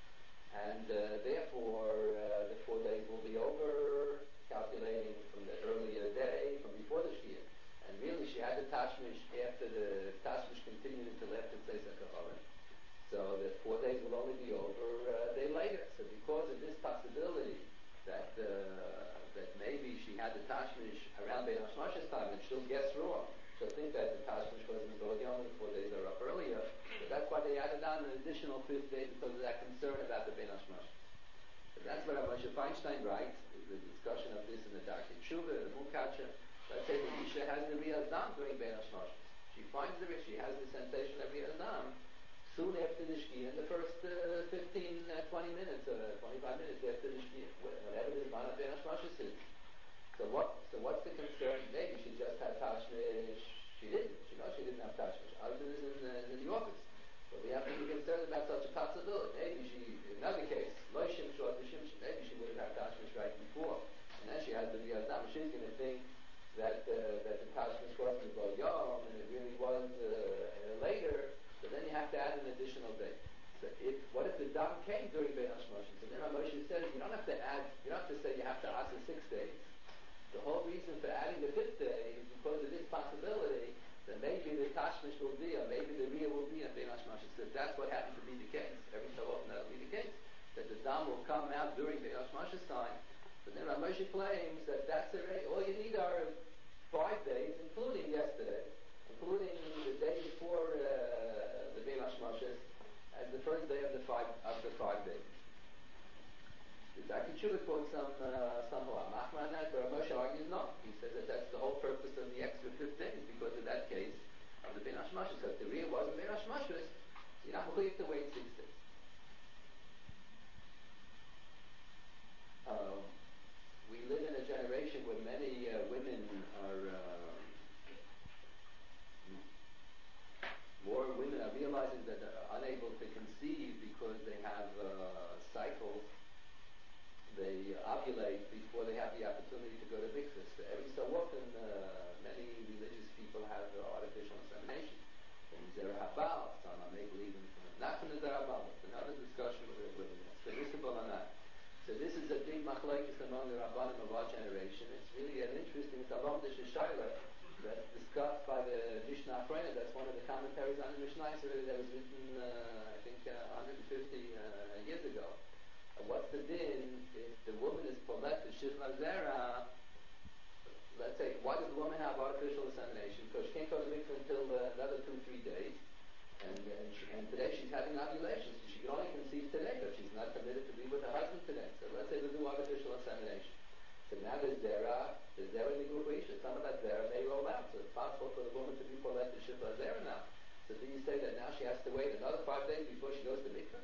And therefore, the 4 days will be over, calculating from the earlier day, from before the Shkia. And really, she had the tashmish after the tashmish continued until after Tzeitzah Kaharim. So the 4 days will only be over a day later. So because of this possibility that that maybe she had the tashmish around Bein Hashmash's time, and she'll guess wrong. She'll think that the tashmish was in Zod Yom, the 4 days are up earlier. So that's why they added on an additional 5th day, because of that concern about the Bein Hashmash. So that's what Moshe Feinstein writes, the discussion of this in the Darkei Tshuva, the Mukacha. Let's say the Isha has the Riyaz Dam during Bein Hashmash. She finds she has the sensation of Riyaz Dam soon after the Shkia, in the first 15, 20 minutes, 25 minutes after the Shkia, whenever the Zman of Bein Hashmash is. So what's the concern? Maybe she just had tashmish. She didn't. She knows she didn't have tashmish. Other is in the office. But we have to be concerned about such a possibility. Maybe she, in another case, maybe she would have had tashmish right before. And then she has the Riyaz Dam. She's going to think that the tashmish was in Zod Yom, and it really was later. So then you have to add an additional day. So what if the Dam came during Bein Hashmash? So then Moshe says you don't have to add. You don't have to say you have to ask the 6 days. The whole reason for adding the 5th day is because of this possibility that maybe the tashmish will be, or maybe the Riyah will be in Bein Hashmash. So that's what happens to be the case. Every so often that will be the case. That the Dam will come out during Bein Hashmash's time. But then Moshe claims that that's already, all you need are 5 days, including yesterday, including the day before the Bein Hashmash's, as the first day of the 5 days. The Darkei Tshuva quotes some Machmar on that, but Moshe argues no. He says that that's the whole purpose of the extra 5th day, because of that case of the Bein Hashmash's. So if the Riyah wasn't Bein Hashmash's, you're not going to wait 6 days. We live in a generation where many women are more women are realizing that they're unable to conceive because they have cycles. They ovulate before they have the opportunity to go to mikvah. So every so often, many religious people have artificial insemination. From Zera Habal, some are maybe even not from the Zera Habal, but another discussion whether it's permissible or not. So this is a big machlokes among the Rabbanim of our generation. It's really an interesting Salom de Shishayla that's discussed by the Mishnah Afrena. That's one of the commentaries on the Mishnah that was written, I think, 150 years ago. What's the din if the woman is polet to Shifra Zera? Let's say, why does the woman have artificial insemination? Because she can't go to mikvah until another 2-3 days. And today she's having ovulation. So she can only conceive today, but she's not permitted to be with her husband today. So let's say they do artificial insemination. So now there's Zera Nigurisha. Some of that Zera may roll out. So it's possible for the woman to be polet to Shifra Zera now. So do you say that now she has to wait another 5 days before she goes to mikvah?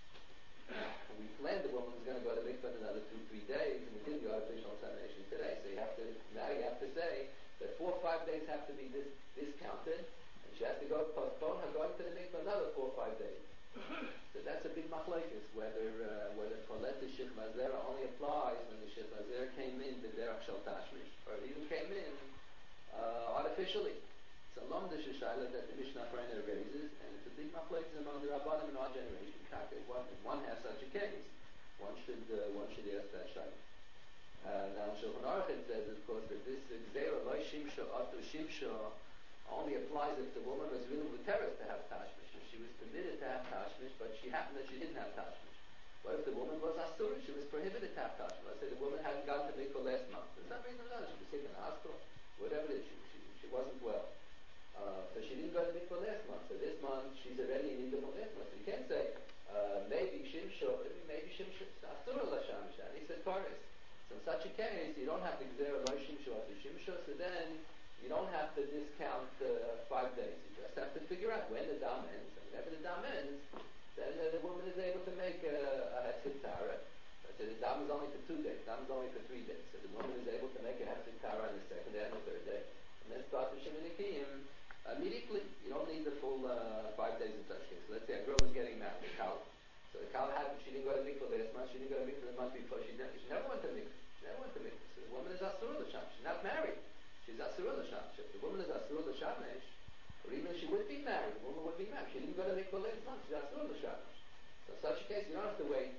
We planned the woman was going to go to mikvah in another 2-3 days, and we did the artificial insemination today. So you have to say that 4 or 5 days have to be discounted, and she has to go postpone her going to the mikvah another 4 or 5 days. So that's a big machlokes whether polet to Shifra Zera only applies when the Shifra Zera came in the derech shel tashmish, or it even came in artificially. It's a long Shishayla that the Mishnah Afrena raises, and it's a big machlokes among the Rabbanim in our generation. If one has such a case, one should ask that shayla. Now Shulchan Aruch says, of course, that this Gzeira Lo Shimsha Atu Shimsha only applies if the woman was really muteres to have tashmish. If she was permitted to have tashmish, but she happened that she didn't have tashmish. What if the woman was asura? She was prohibited to have tashmish. Let's say the woman hadn't gone to mikvah last month. For some reason or another, she was sick in the hospital. Whatever it is, she wasn't well. So she didn't go to mikvah last month. So this month she's already in need of last month. So you can't say maybe she Shimsho, maybe Shimsho, Asur Lashamish, and he said Paris. So in such a case, you don't have to Gzera Lo Shimsho as a Shimsho, so then you don't have to discount 5 days. You just have to figure out when the dam ends. And whenever the dam ends, then the woman is able to make a Hefsek Tara. So the dam is only for 2 days, dam is only for 3 days. So the woman is able to make a Hefsek Tara on the second day and the third day. And then start the Sheminikiyim immediately. You don't need the full 5 days in such case. So let's say a girl is getting married, a Kal. So the Kal happened, she didn't go to mikvah last month, she didn't go to mikvah the month before, she never went to mikvah. She never went to mikvah. So the woman is Asur L'Sham. She's not married. She's Asur L'Sham. If the woman is Asur L'Shamesh, or even if she would be married, the woman would be married. She didn't go to mikvah last month, she's Asur L'Shamesh. So in such a case, you don't have to wait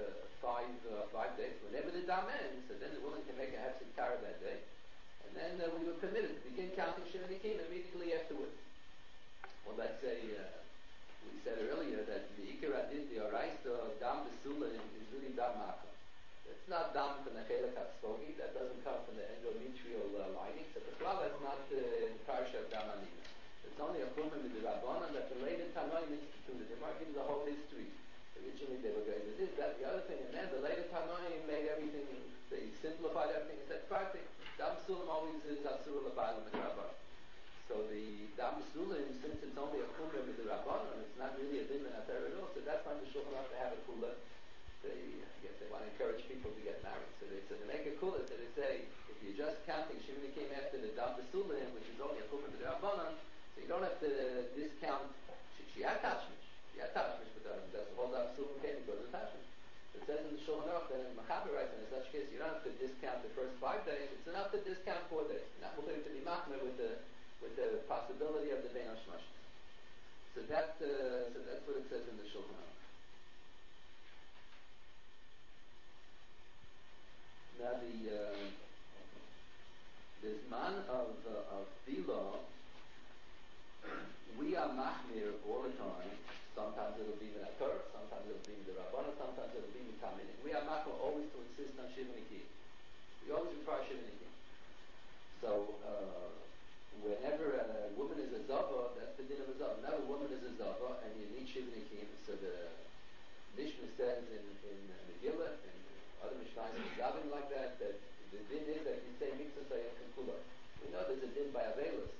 5 days. Whenever the dam ends, so then the woman can make a Hefsek Tara that day. And then we were permitted to begin counting Sheminikim immediately afterwards. Well, let's say, we said earlier that the Iker Adin, the Oraisa, Dam Besula is really Dam Makom. It's not Dam from the Chelek HaTzpogi, that doesn't come from the endometrial lining, so the flower is not in Parsha of Dam Anina. It's only a Chumim with the Rabbanan that the later Tanoim instituted. They might give the whole history. Originally they were going to this, that, the other thing, and then the later Tanoim made everything, they simplified everything and said, Fartik, Dam Sulam always is Asur L'Bailam and Rabban. So the Dam Sulam, since it's only a Kumra with the Rabbanon, it's not really a Din and a Torah at all, so that's why the Shulchan Aruch to have a Kula. I guess they want to encourage people to get married. So they make a Kula, so they say, if you're just counting, Shemini came after the Dam Sulam, which is only a Kumra with the Rabbanon, so you don't have to discount, she had Tashmish. She had Tashmish, but that's the whole Dam Sulam came because of Tashmish. It says in the Shulchan Aruch that in Machaber writes, in such case, you don't have to discount the first 5 days. It's enough to discount 4 days. Not willing to be machmer with the possibility of the Bein HaShmashis. So that's what it says in the Shulchan Aruch. Now the Zman of Tefillah, we are machmir all the time. Sometimes it'll be with a Torah, sometimes it'll be with the Rabbanah, sometimes it'll be with Taminim. We are machmir always to insist on Shivanikim. We always require Shivanikim. So whenever a woman is a Zava, that's the din of a Zava. Whenever a woman is a Zava and you need Shivanikim, so the Mishnah says in Megillah and other Mishnahs in like that the din is that you say Mitzvah Sayat Kula. We know there's a din by Avelis.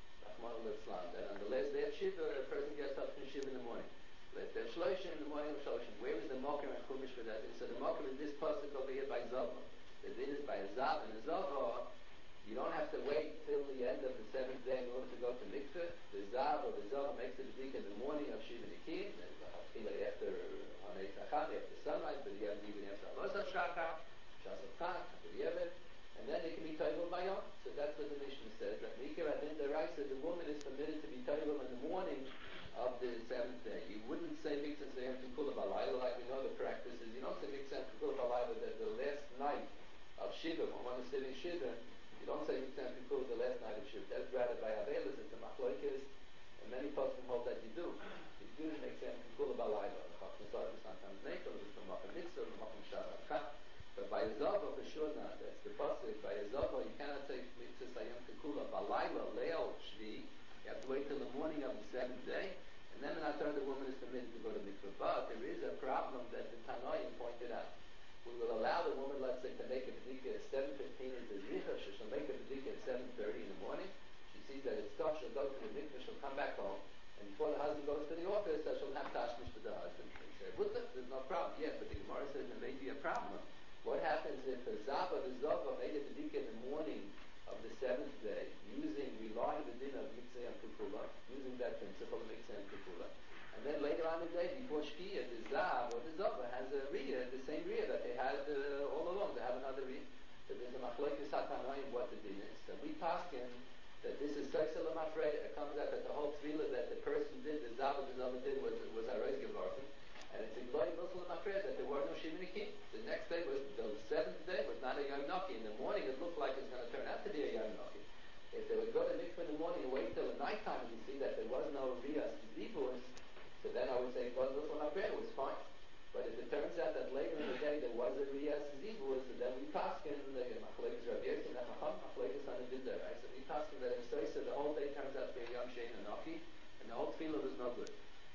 That on the last day of Shiva, a person gets up from Shiva in the morning. Last day of Shloshim, in the morning of Shloshim. Where is the Mokim and Chumash for that? So the Mokim is this pasuk over here by Zava. The din is by a Zav, and a Zava, you don't have to wait till the end of the 7th day in order to go to Mikveh. The Zav or the Zava makes it in the morning of Shiva Nikim, and after Hanei Tacham, after sunrise, but you have even after Alos HaShachar, Shas Chak, after the Yevet. And then they can be Toivel by Yom. So that's what the Mishnah says. That Mikra Adin Deraisa, the woman is permitted to be Toivel in the morning of the 7th day. You wouldn't say Mikra Zayim Kukula Balayla like we know the practice is. You don't say Mikra Kukula Balayla that the last night of Shiva, when one is sitting Shiva, you don't say Mikra Kukula the last night of Shiva. That's rather by Avelis, it's a Machloikis, and many folks hold that you do. You do Mikra Kukula Balayla. Sometimes Nekel, it's a Macham Mitzvah, a Macham Shachar. But by a Zava, for sure not. That's the pasuk. By a Zava, you cannot say Mitzvah Sayam Kekula Balayla Leil Shvi. You have to wait till the morning of the 7th day, and then in Atar the woman is permitted to go to mikvah. But there is a problem that the Tanoim pointed out. We will allow the woman, let's say, to make a bedika at 7:15 into Zicha. She'll make a bedika at 7:30 in the morning. She sees that it's tough. She'll go to the mikvah. She'll come back home, and before the husband goes to the office, she'll have tashmish to the husband. They say, there's no problem. Yes, but the Gemara says there may be a problem. What happens if the Zava made a bedika in the morning of the 7th day, relying the din of Mitzvah and Kukula, using that principle of Mitzvah and Kukula, and then later on in the day, before Shkia, the Zav or the Zava has a Riyah, the same Riyah that they had all along. They have another Riyah. So there's a Machlokes HaTanoim what the din is. So we paskin that this is Seisel Mafrei. It comes out that the whole tefillah that the person did, the Zava did was Arez Gevartim. And it's in Gloi Muslim Afred that there were no Shivinikim. The next day the 7th day was not a Yom Noki. In the morning it looked like it's going to turn out to be a Yom Noki. If they would go to mikveh in the morning and wait till the nighttime and you see that there was no Riyas Zibus, so then I would say Gloi Muslim Afred was fine. But if it turns out that later in the day there was a Riyas Zibus, so then we paskin the Machlekes Rav Yosef and Chacham Machlekes on the Bidder, right? So we paskin that if so the whole day turns out to be a Yom Shein and Noki, and the whole tefillah was no good.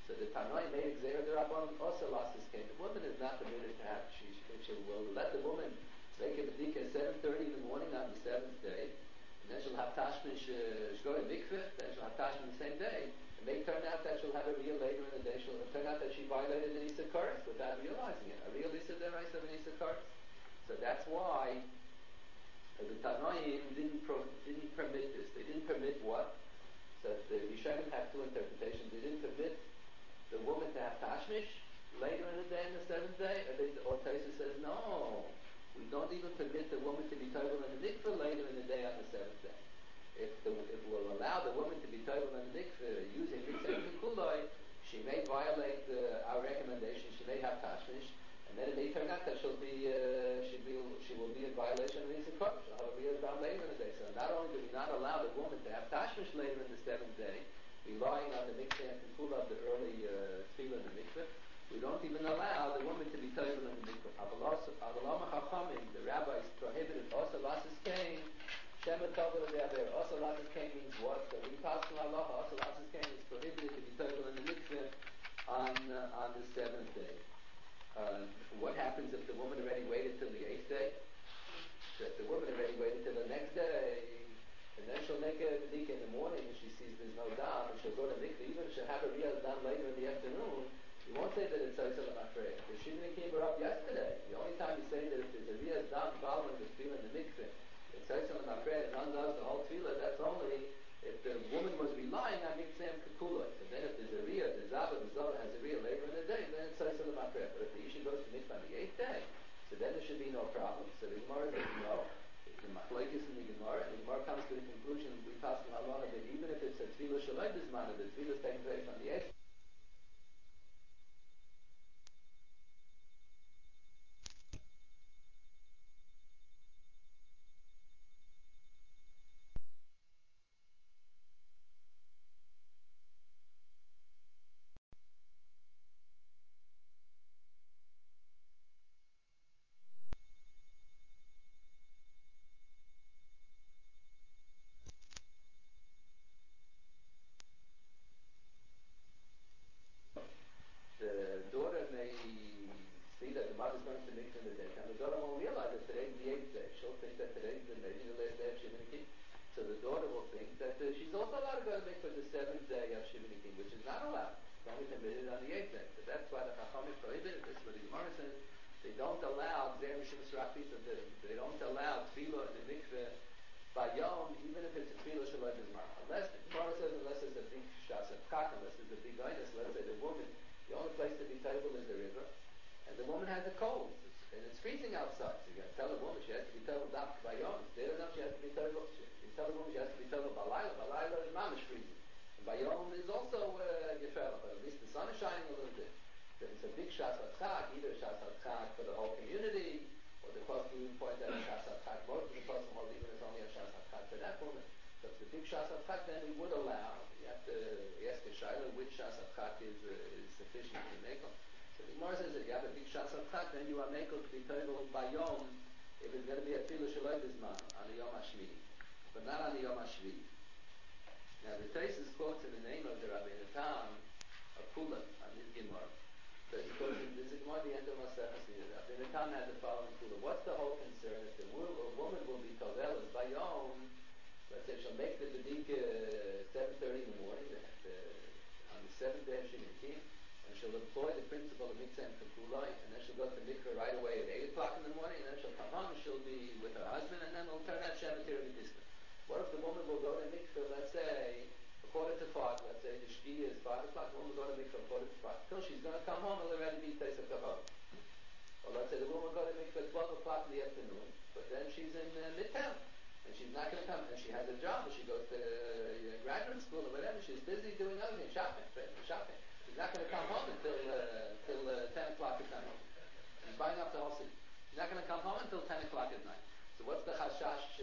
So the Tanoi made Xer the Rabbanon also lost his case. The woman is not permitted to have, she will let the woman make a Bedika at 7:30 in the morning on the seventh day, and then she'll have Tashmish, she'll go to Mikveh, then she'll have Tashmish the same day. It may turn out that she'll have a real later in the day, she'll turn out that she violated the Issa Kurz without realizing it. A real Issa Deraisa of an Issa Kurz. So that's why the Tanoim didn't permit this. They didn't permit what? So the Rishonim have two interpretations. They didn't permit the woman to have Tashmish later in the day, in the seventh day, or Taisa says, no, we don't even permit the woman to be total in the mikveh later in the day on the seventh day. If we'll allow the woman to be total in the mikveh using mikveh kuloi, she may violate our recommendation. She may have Tashmish, and then it may turn out that she will be in violation of the Yisakot. She'll have a real down later in the day. So not only do we not allow the woman to have Tashmish later in the seventh day, relying on the mikveh and kula of the early tefillah in the mikveh, we don't even allow the woman to be total in the mikveh. Avalama Chachamim, the rabbis prohibited also lasis kain. Shema tovel de'aver. Also lasis kain means what? So we pass from Allah. Also lasis kain is prohibited to be total in the mikveh on the seventh day. What happens if the woman already waited till the eighth day? So if the woman already waited till the next day, and then she'll make a bedika in the morning and she sees there's no dam, and she'll go to mikveh, even if she'll have a real dam later in the afternoon, you won't say that it's Tzaitzel Mafrei. The Shimon came up yesterday. The only time you say that if there's a real dam following the tefillah in the mikveh, it's Tzaitzel Mafrei and undoes the whole tefillah, that's only if the woman was relying on mikveh and kekula. And then if there's a real, the Zava, the Zohar has a real later in the day, then it's Tzaitzel Mafrei. But if the Isha goes to mikveh on the eighth day, so then there should be no problem. So the Gemara says no. The Machlokes in the Gemara, and the Gemara comes to the conclusion, we pass from Allah, that even if it's a tefillah shalai bisman, the tefillah is taking place on the eighth. The daughter may see that the mother's going to mikveh in the daytime. The daughter won't realize that today's the eighth day. She'll think that today's maybe the last day of Shimini. So the daughter will think that she's also allowed to go to mikveh the seventh day of Shimini, which is not allowed. It's only permitted on the eighth day. But that's why the Chachamim prohibited this. But the Gemara says they don't allow Gzer Mishum Srachis, they don't allow tefillah in the mikveh by Yom, even if it's a tefillah shalai b'zman. Unless the Gemara says, unless there's a big shas of kak, unless there's a big guidance, let's say the woman. The only place to be table is the river, and the woman has a cold, and it's freezing outside. So you got to tell the woman she has to be table daf by yom. Instead of she has to be table. You tell the woman she has to be table by laila. By laila is mamish freezing, and by yom is also gefela, but at least the sun is shining a little bit. So it's a big shas hatzchak, either shas hatzchak for the whole community, or the Kostu point out a shas hatzchak. Most of the Kostu hold even it's only a shas hatzchak for that woman. So if it's a big shas hatzchak, then we would allow. You have to ask a shayla which shas hatzchak is sufficient to make them. So the Gemara says that you have a big shas hatzchak, then you are makel to be total by yom if it's going to be a tefillah shalai bisman on the yom hashmini, but not on the yom hashvi. Now the Taisus quotes in the name of the Rabbi Natan of Kula on this Gemara. So he quotes in this Gemara the end of Masechah Seder. Rabbi Natan had the following Kula. What's the whole concern? If the woman will be tovelas by yom, let's say she'll make the bedika 7:30 in the morning on the seventh day of Shemini, and she'll employ the principle of mikveh and kepulai, and then she'll go to mikveh right away at 8 o'clock in the morning, and then she'll come home and she'll be with her husband, and then it'll turn out Shemitira B'Tisna. What if the woman will go to mikveh, let's say, a quarter to 5, let's say the shkia is 5 o'clock, the woman will go to mikveh a quarter to 5, till she's going to come home, it'll already be Teisah Kavod. Or let's say the woman will go to mikveh at 12 o'clock in the afternoon, but then she's in Midtown. And she's not going to come, and she has a job, or she goes to graduate school or whatever. She's busy doing other things, shopping. She's not going to come home until 10 o'clock at night. She's buying up the whole city. She's not going to come home until 10 o'clock at night. So what's the chashash?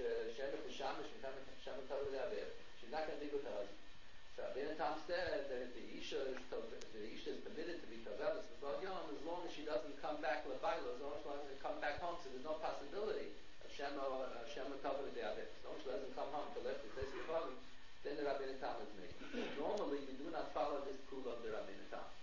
She's not going to be with her husband. So Rabbeinu Tam said that if the Isha is permitted to be tavelis as long as she doesn't come back lebayla, as long as she doesn't come back home, so there's no possibility. Shema covered the Abbas. As long as she doesn't come home to left the Teisah Kavod, then the Rabbeinu Tam is making. Normally, we do not follow this kula of the Rabbeinu Tam.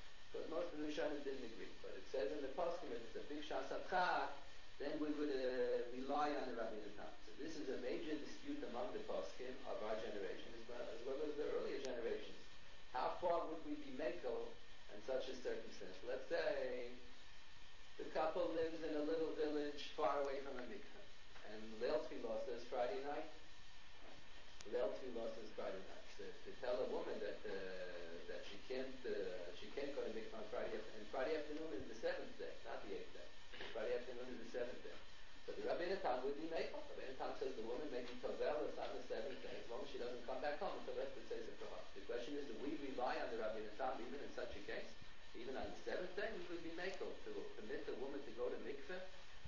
the poskim, if it's a big shasatcha, then we would rely on the Rabbeinu Tam. So this is a major dispute among the poskim of our generation as well as the earlier generations. How far would we be mekel in such a circumstance? Let's say the couple lives in a little village far away from a mikveh, and Leil Tfilah says Friday night. Leil Tfilah says Friday night. So to tell a woman that she can't go to mikveh on Friday, and Friday afternoon is the seventh day, not the eighth day. Friday afternoon is the seventh day. So the Rabbeinu Tam would be mekel. Rabbeinu Tam says the woman may be tovel, it's on the seventh day, as long as she doesn't come back home until after Tzeiser Kahal. The question is, do we rely on the Rabbeinu Tam even in such a case? Even on the seventh day, we would be mekel to permit the woman to go to mikveh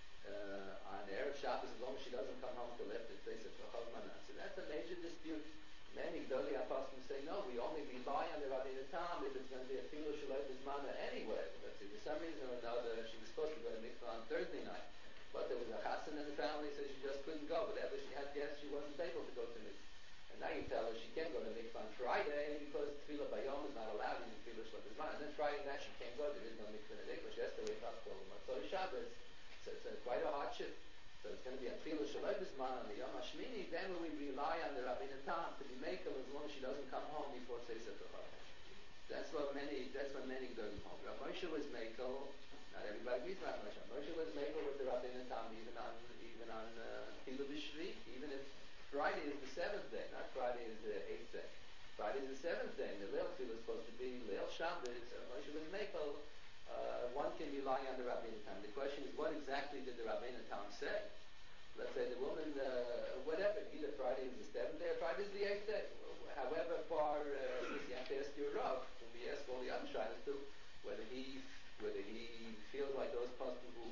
on Erev Shabbos as long as she doesn't come home till after Tzeiser Kahal Manan. So that's a major dispute. Many Gdolei Apostle say, no, we only rely on the Rabbeinu Tam if it's going to be a Filu Shalei Bismana anyway. Let's see, for some reason or another, she was supposed to go to mikveh on Thursday night. But there was a chassan in the family, so she just couldn't go. Whatever she had guests, she wasn't able to go to mikveh. And now you tell her she can't go to mikveh on Friday because Tefillah Bayom is not allowed in Tefillah Shel Bizman. And then Friday night she can't go. There is no mikveh in the mikveh. She has to wait up till Matzah Shabbos. So it's quite a hardship. So it's going to be a Tefillah Shel Bizman on the Yom HaShmini. Then we rely on the Rabbeinu Tam to be mekel as long as she doesn't come home before Tzeiser Kahal. That's what many Gdolim hold. Rav Moshe was mekel. Not everybody agrees with Rav Moshe. Moshe was mekel with the Rabbeinu Tam even on Tefillah B'Shvi, even if Friday is the seventh day, not Friday is the eighth day. Friday is the seventh day, and the Leil Tefillah is supposed to be Leil Shabbos. Moshe was mekel. One can rely on the Rabbeinu Tam. The question is, what exactly did the Rabbeinu Tam say? Let's say the woman, whatever, either Friday is the seventh day or Friday is the eighth day. However far, you have to ask your Rav, and we ask all the other shiners too, whether he feels like those people who,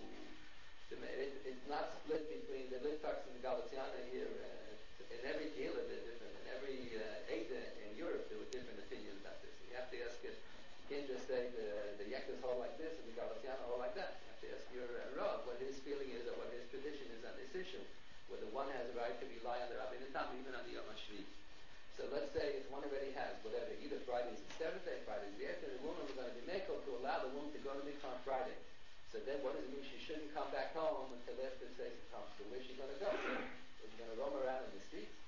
it's not split between the Litvaks and the Galatiana here. In every Kehillah they're different. In every Eidah in Europe there were different opinions about this. You have to ask it. You can't just say the Yektas hold like this and the Galatiana hold like that. You have to ask your Rav what his feeling is or what his tradition is on this issue. Whether one has a right to rely on the Rabbeinu Tam even on the Yom HaShvi. So let's say if one already has whatever, either Friday is the seventh day, Friday is the eighth day, the woman was going to be mekel to allow the woman to go to mikveh on Friday. So then what does it mean? She shouldn't come back home until after Tzeiser comes. So where's she going to go? Is she going to roam around in the streets?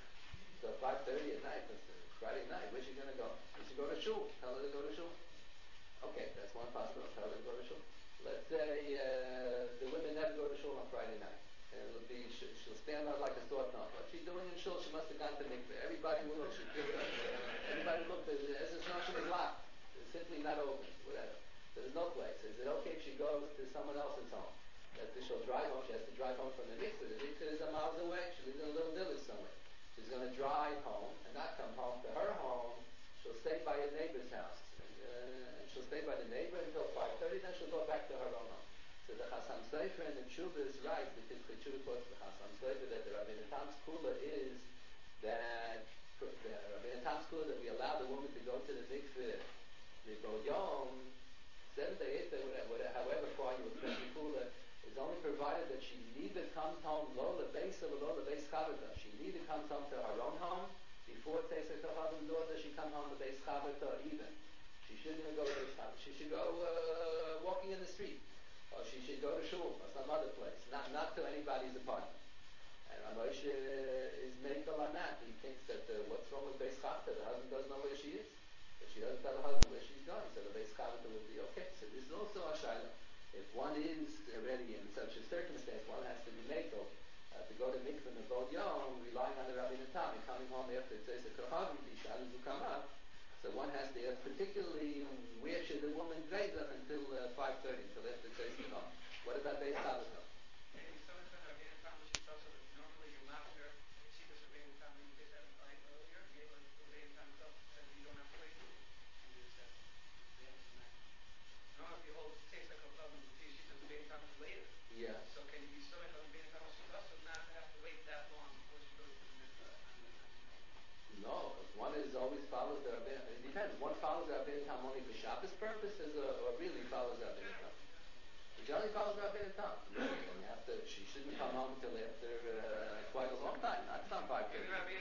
So 5:30 at night, Friday night, where's she going to go? She should go to shul. Tell her to go to shul. Okay, that's one possible. Tell her to go to shul. Let's say the women never go to shul on Friday night. And it'll be, she'll stand out like a sore thumb. What she's doing in shul, she must have gone to mikveh. Everybody will look. Everybody will look. There's no shul locked. It's simply not open. Whatever. There's no place. Is it okay if she goes to someone else's home? She'll drive home. She has to drive home from the mikveh. The mikveh is a miles away. She lives in a little village somewhere. She's going to drive home and not come home to her home. She'll stay by a neighbor's house. And she'll stay by the neighbor until 5:30. Then she'll go back to her own home. So the Chasam Sofer and the Tshuva is right, because the Tshuva quotes the Chasam Sofer that the Rabbeinu Tam's kula is that the Rabbeinu Tam's kula that we allow the woman to go to the mikveh, the Bo Yom, seventh day, eighth day, whatever, however far you express the kula, is only provided that she neither comes home lo lebeis or lo lebeis chavata. She neither comes home to her own home before Tzeiser Kahal, nor does she come home to beis chavata even. She shouldn't even go to beis chavata. She should go walking in the street. Or she should go to shul or some other place, not to anybody's apartment. And Moshe is mekel on that. He thinks that what's wrong with beis chavta? The husband doesn't know where she is, but she doesn't tell the husband where she's going, so the beis chavta will be okay. So this is also a shayla. If one is already in such a circumstance, one has to be mekel to go to mikveh and Bod Yom, relying on the Rabbeinu Tam, and coming home after Tzeiser Kahal, Yishal Zukama. So one has to ask, particularly, where should the woman graze up until 5:30, until after Tzeiser Kahal? What about beis chavata? Normally you're not there. She does the Rabbeinu Tam, you just had a fight earlier. The Rabbeinu Tam said you don't have to wait. No, if you hold Tzeiser Kahal, she does the Rabbeinu Tam later. Yeah. So can you be stomach on the Rabbeinu Tam? She does not have to wait that long before she goes to the mikveh. No, if one is always follows the Rabbeinu. It depends. One follows the Rabbeinu Tam only for Shabbos purposes, or really follows the Rabbeinu Tam. She generally follows the Rabbeinu Tam. She shouldn't come home until after quite a long time. Not 5:30.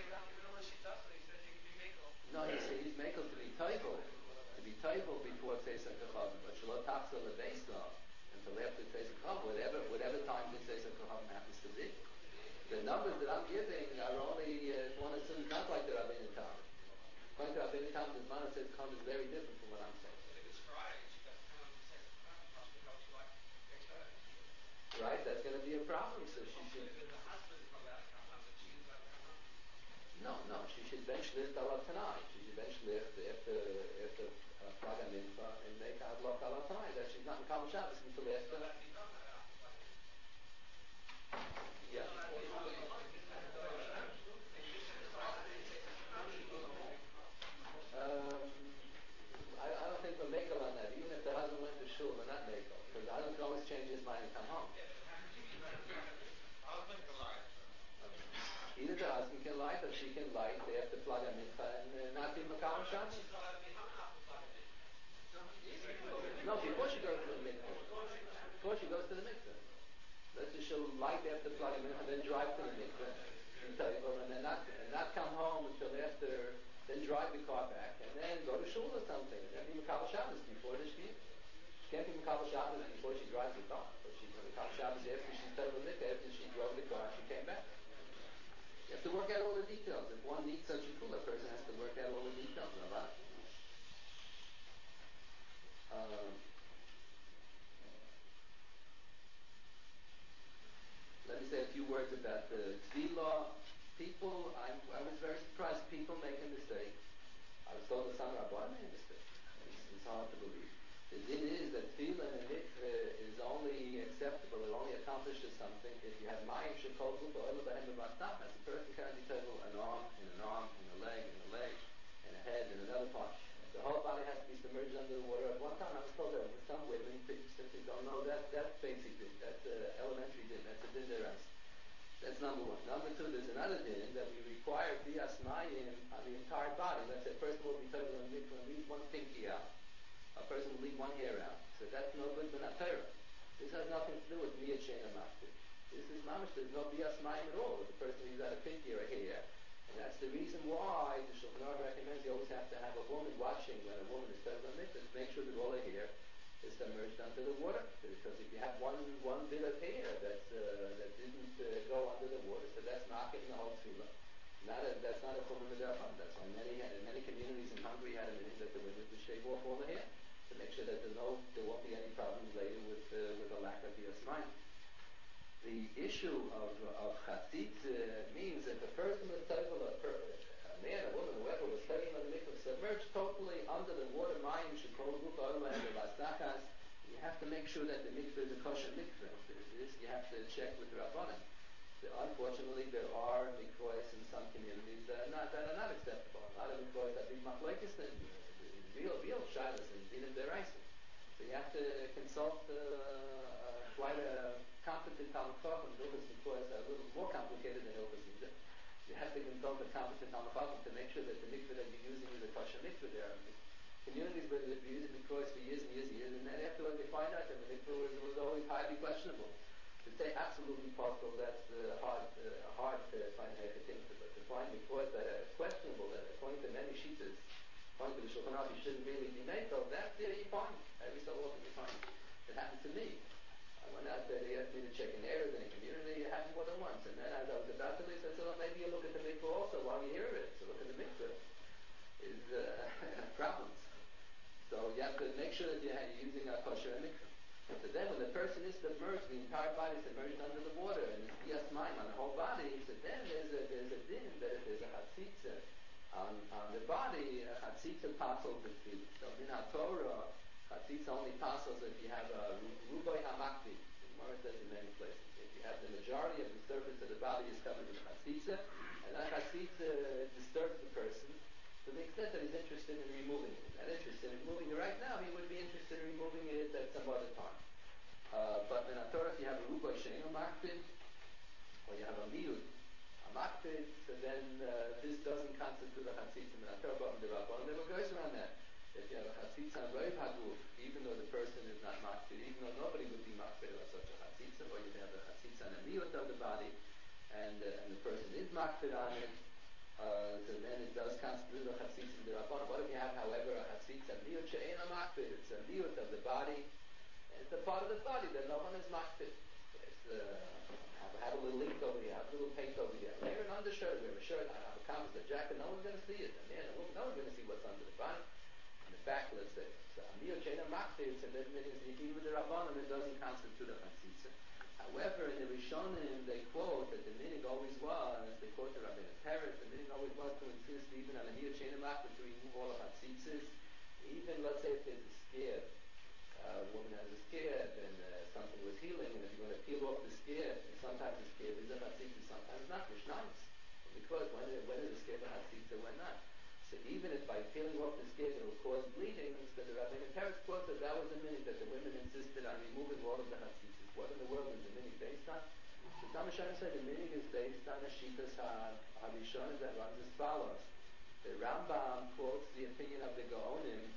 No, he's mekel to be toivel before Tzeiser Kahal, but Shalot Tachzor lebeisa, and until after Tzeis Kohav, whatever time the Tzeis Kohav happens to be. The numbers that I'm giving are only, one assumes not like the Rabbeinu Tam. According to Rabbeinu Tam, the Zman Tzeis Kohav is very different from what I'm saying. If it's Friday, she doesn't come on the Tzeis Kohav, it must be how she like it. Right, that's going to be a problem, so she should... The husband is not allowed to come home, but she is allowed to come home. No, she should bench lift Allah tonight. She should bench lift after Flag HaMincha and make Adlok Allah tonight. That she's not in Kal Shabbos until after... Yeah. I don't think we're makel on that. Even if the husband went to shul, we're not makel. Because the husband can always change his mind and come home. Either the husband can light or she can light after Flag HaMincha and not be Makam Shabbos. No, before she goes to the mikveh. Before she goes to the mikveh. Let's just she'll light after Flag HaMincha and then drive to the mikveh. And then not come home until after, then drive the car back and then go to shul or something. And then be Makam Shabbos before the shkir. She can't be Makam Shabbos before she drives the car. But she's Makam Shabbos after she's done the mikveh, after she drove the car and she came back. You have to work out all the details. If one needs such a tool, a person has to work out all the details of that. Let me say a few words about the tefillah. People, I was very surprised. People make a mistake. I was told that some Rabbanim made a mistake. It's hard to believe. The din is that tefillah in a mikveh is only acceptable, it only accomplishes something if you have mayim shekol guf oil b'hem b'bastach. As a person cannot be total an arm, and a leg, and a head, and another part. The whole body has to be submerged under the water. At one time I was told that some women simply don't know that. That's basic din. That's elementary din. That's a din deraisa. That's number one. Number two, there's another din that we require bias mayim on the entire body. Let's say a person will be total and leave one pinky out. A person will leave one hair out. So that's no good b'natera. This has nothing to do with miyat she'ena maftir. This is mamish. There's no bias mayim at all. If the person leaves out a pinky or a hair. And that's the reason why the Shulchan Aruch recommends you always have to have a woman watching when a woman is total and mikveh to make sure that all her hair is submerged under the water. Because if you have one bit of hair that didn't go under the water, so that's knocking the whole tefillah. That's not a chumrah midrabanan. That's why in many communities in Hungary had a meaning that the women would shave off all the hair to make sure that there won't be any problems later with a lack of bias mayim. The issue of chatzitz means that the person was total, a man, a woman, whoever was total in the mikveh, submerged totally under the water, mayim shekol guf oil and the bastachas. You have to make sure that the mikveh is a kosher mikveh. This you have to check with the Rabbanim. Unfortunately, there are mikvahs in some communities that are not acceptable. A lot of mikvahs are big machlokes and real shilas and dinim deraisa. So you have to consult quite a competent Talmud Chacham. Hilchos mikvahs are a little more complicated than Hilchos Nida. You have to consult a competent Talmud Chacham to make sure that the mikveh that you're using is a kosher mikveh. There are communities where they've been using mikvahs for years and years and years, and then afterwards they find out that the mikveh was always highly questionable. To say absolutely possible, that's hard to find thing. But to find mikvahs that are questionable, that according to many shittas, according to the Shulchan Aruch, you shouldn't really be made of, that's you find. Every so often you find. It happened to me. I went out there, they asked me to check in areas in a community, it happened more than once. And then as I was about to leave, I said, well, maybe you look at the mikvah also while you hear it. So look at the mikvah. Is problems. So you have to make sure that you're using a kosher mikvah. So then when the person is submerged, the entire body is submerged under the water, and it's bias mayim on the whole body, so then there's a din that if there's a chatzitza on the body, a chatzitza passes the tefillah. So in HaTorah, chatzitza only passes if you have a ruboy hamakdi. The Gemara says in many places. If you have the majority of the surface of the body is covered with chatzitza, and that chatzitza disturbs the person to the extent that he's interested in removing it. Not interested in removing it right now, he would be interested in removing it at some other time. But in HaTorah, if you have a ruboy she'eno makpid, or you have a miyud, a makpid, so then this doesn't constitute a chatzitza in HaTorah, but in the Rabbanan, there were guys around that. If you have a chatzitza on roiv haguf, even though the person is not makpid, even though nobody would be makpid on such a chatzitza, or you have a chatzitza on a miyud of the body, and the person is makpid on it, so then it does constitute a chatzitza in the Rabbanan. What if you have, however, a chatzitza miyut she'ena makpid? It's a miyut of the body, It's a part of the body that no one is makbid. It's have a little link over here, have a little paint over here. Wear an undershirt, wear a shirt, I have a canvas, a jacket, no one's going to see it. A man, a woman, no one's going to see what's under the body. In the back, let's say. So Amir Chena Makbid, so that means even with the Rabbanim, it doesn't constitute a chatzitza. However, in the Rishonim, they quote that the minig always was, they quote the Rabbeinu Peretz, the minig always was to insist even on Amir Chena Makbid to remove all the chatzitzas. Even, let's say, if there's a scare, a woman has a scare, and something was healing, and if you're going to peel off the scare, and sometimes the scare is a chatzitza, sometimes not, Mishnayos. Because when is the scare a chatzitza, when not? So even if by peeling off the skin it will cause bleeding, so the Rabbeinu Peretz quotes that was the minig that the women insisted on removing all of the chatzitzas. What in the world is the minig based on? So Tamashana said the minig is based on a Shitas HaRishon that runs as follows. The Rambam quotes the opinion of the Gaonim.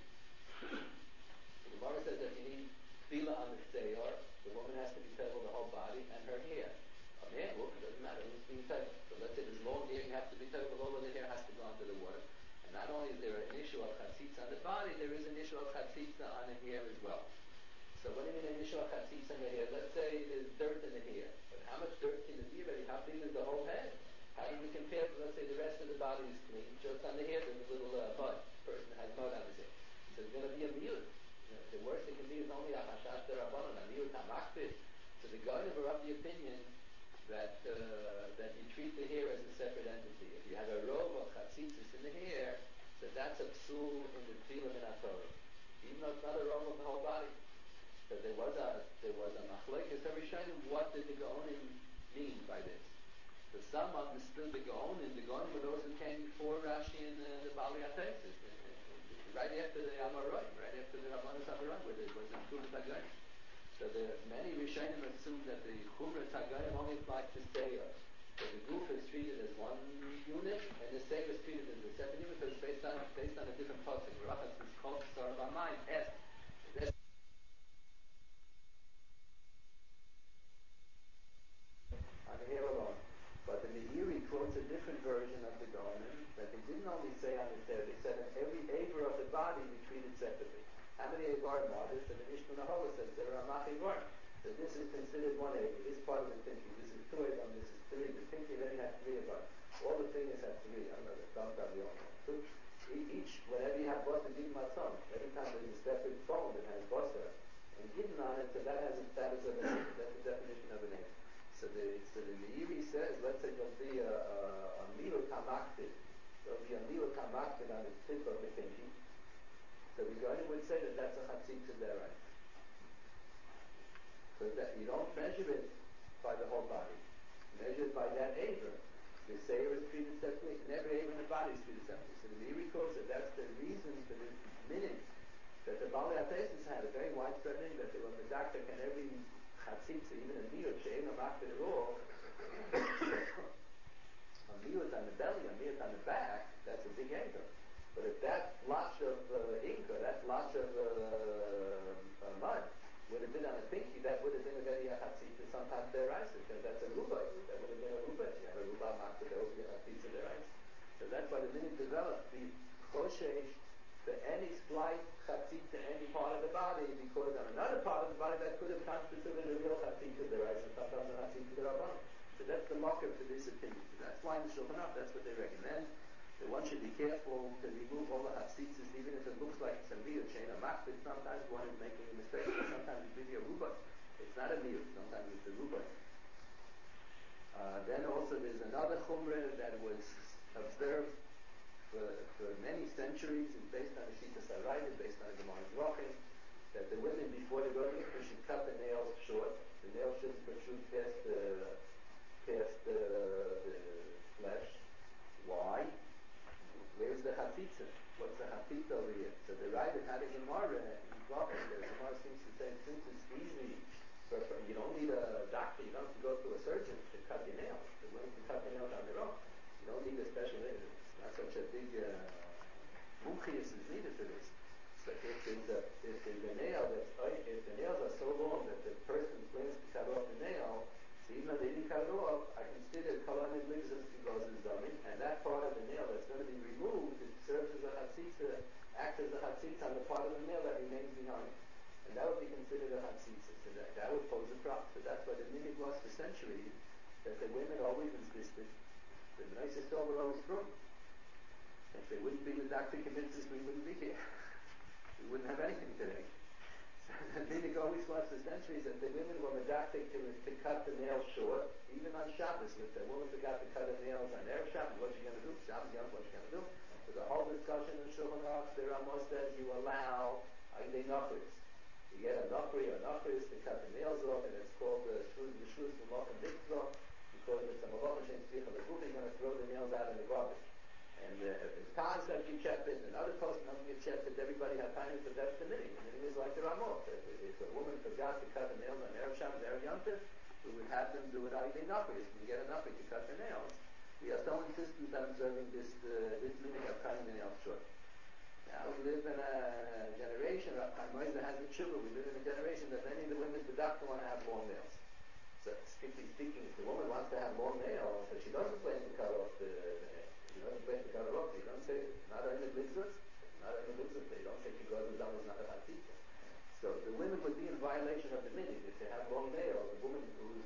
The Gemara says that you need tefillah on the ktseyor. The woman has to be tevel the whole body and her hair. A man, woman, doesn't matter who's being tevel. So let's say there's long hair, you have to be tevel, all of the hair has to go into the water. And not only is there an issue of chatzitza on the body, there is an issue of chatzitza on the hair as well. So what do you mean an issue of chatzitza on the hair? Let's say there's dirt in the hair. But how much dirt can it be already? How big is the whole head? How do we compare to, let's say, the rest of the body is clean? Just on the hair, there's a little mud. The person has mud on his hair. So there's going to be a miyut. The worst it can be is only a hashat derabanan, a miyut hamakbid. So the Gaonim are of the opinion that you treat the hair as a separate entity. If you have a robe of chatzitzis in the hair, so that's a psul in the tefillah min haTorah, even though it's not a robe of the whole body. So there was a machlokes harishonim. What did the Gaonim mean by this? So some understood the Gaonim. The Gaonim were those who came before Rashi and the Bali Atesis, right after the Amaroi, right after the Rabbanos Amaroi, where there was a Chumrat Hagayim. So many Rishonim assume that the Chumrat Hagayim only applies to Seir. So the Guf is treated as one unit, and the Seir is treated as a separate unit because it's based on a different pasuk. Rachas is called Sar B'Mayim. On the hair alone. But the Meiri quotes a different version of the Gaonim that they didn't only say on the Seir, they said in every aver of the body we treated separately. How many Avarim are there? So the Mishnah Nahola says there are Mach Avarim. So this is considered one aver. This part of the pinky. This is two Avarim. This is three. The pinky already has three Avarim. All the fingers have three. I don't know. The thumbs probably only have two. Each, whenever you have Basar Gidin Matzon, every time there's a separate bone that has Basar and Gidin on it, so that has a status of an aver. That's the definition of an aver. So the Meiri says, let's say there'll be a Milut HaMakbid. There'll be a Milut HaMakbid on the tip of the pinky. So the Gaonim would say that that's a chatzitza deraisa. So that you don't measure it by the whole body. Measure it by that aver. The Seir is treated separately, and every aver in the body is treated separately. So the Meiri quotes that that's the reason for this minig that the Bali Atesis had a very widespread minig that they were medakdek and every chatzitza, even a miyut, she'en makbid at all, a miyut on the belly, a miyut on the back, that's a big aver. But if that blotch of ink or that blotch of mud would have been on a pinky, that would have been a very chatzitza sometimes deraisa, because that's a ruba. That would have been a ruba. If you have a ruba makbid, that would be a chatzitza deraisa. So that's why the minig developed the choshesh for any slight chatzitza to any part of the body, because on another part of the body that could have constituted a real chatzitza deraisa, sometimes a chatzitza derabbanan. So that's the marker for this opinion. So that's why in the Shulchan Aruch, that's what they recommend. That one should be careful to remove all the chatzitzas, even if it looks like it's a miyut, she'en makbid. Sometimes one is making a mistake. Sometimes it's really a ruba. It's not a miyut. Sometimes it's a ruba. Then also there's another chumrah that was observed for many centuries. It's based on the Shitas HaRaida, based on the Gemara Zvachim, that the women before they go to mikveh should cut the nails short. The nails shouldn't protrude past the flesh. Why? Where's the chatzitza? What's the chatzitza over here? So the Raida had a Gemara in Zvachim. The Gemara seems to say since it's easy, you don't need a doctor. You don't have to go to a surgeon to cut your nails. The women can cut their nails on their own. You don't need a special. It's not such a big mumchias is needed for this. So if the nails are so long that the person plans to cut off the nail, so even though they didn't cut it off, I consider kolamin lives because it's dummy, and that part of the nail that's going to be removed, it serves as a chatzitza, acts as a chatzitza on the part of the nail that remains behind, and that would be considered a chatzitza. chatzitzes. And that would pose a problem. So that's why the minhag was for centuries that the women always insisted. The nicest all were always from. If they wouldn't be with Dr. Kaminsky, we wouldn't be here. We wouldn't have anything today. So the minhag always was for centuries that the women were medactic to cut the nails short, even on Shabbos. If the woman forgot to cut her nails on Erev Shabbos, what's she going to do? Shabbos, what she going to do? There's a whole discussion in Shulchan Aruch. The Ramos says you allow Aydei Nachris. You get a Nachri or Nachris to cut the nails off, and it's called the Shlus Malach and Diktzvah, because it's a Malach and Shem Tzvich on the Guf, you're going to throw the nails out in the garbage. And if Taz has to check it, and other posts don't get checked, that everybody has time, but that's the minhag. The minhag is like the Ramos. If a woman forgot to cut the nails on Erev Shabbos, Erev Yom Tov, we would have them do it Aydei Nachris. We get a Nachri to cut the nails. We are so insistent on observing this minhag of cutting the nails short. Now we live in a generation, Moishe has a tshuva, we live in a generation that many of the women don't want to have long nails. So strictly speaking, if the woman wants to have long nails, but she doesn't plan to cut off the nails, she doesn't plan to cut it off, they don't say, not in the blizzards, they don't say she goes with them, it's not a hatita. So the women would be in violation of the minhag if they have long nails. A woman who's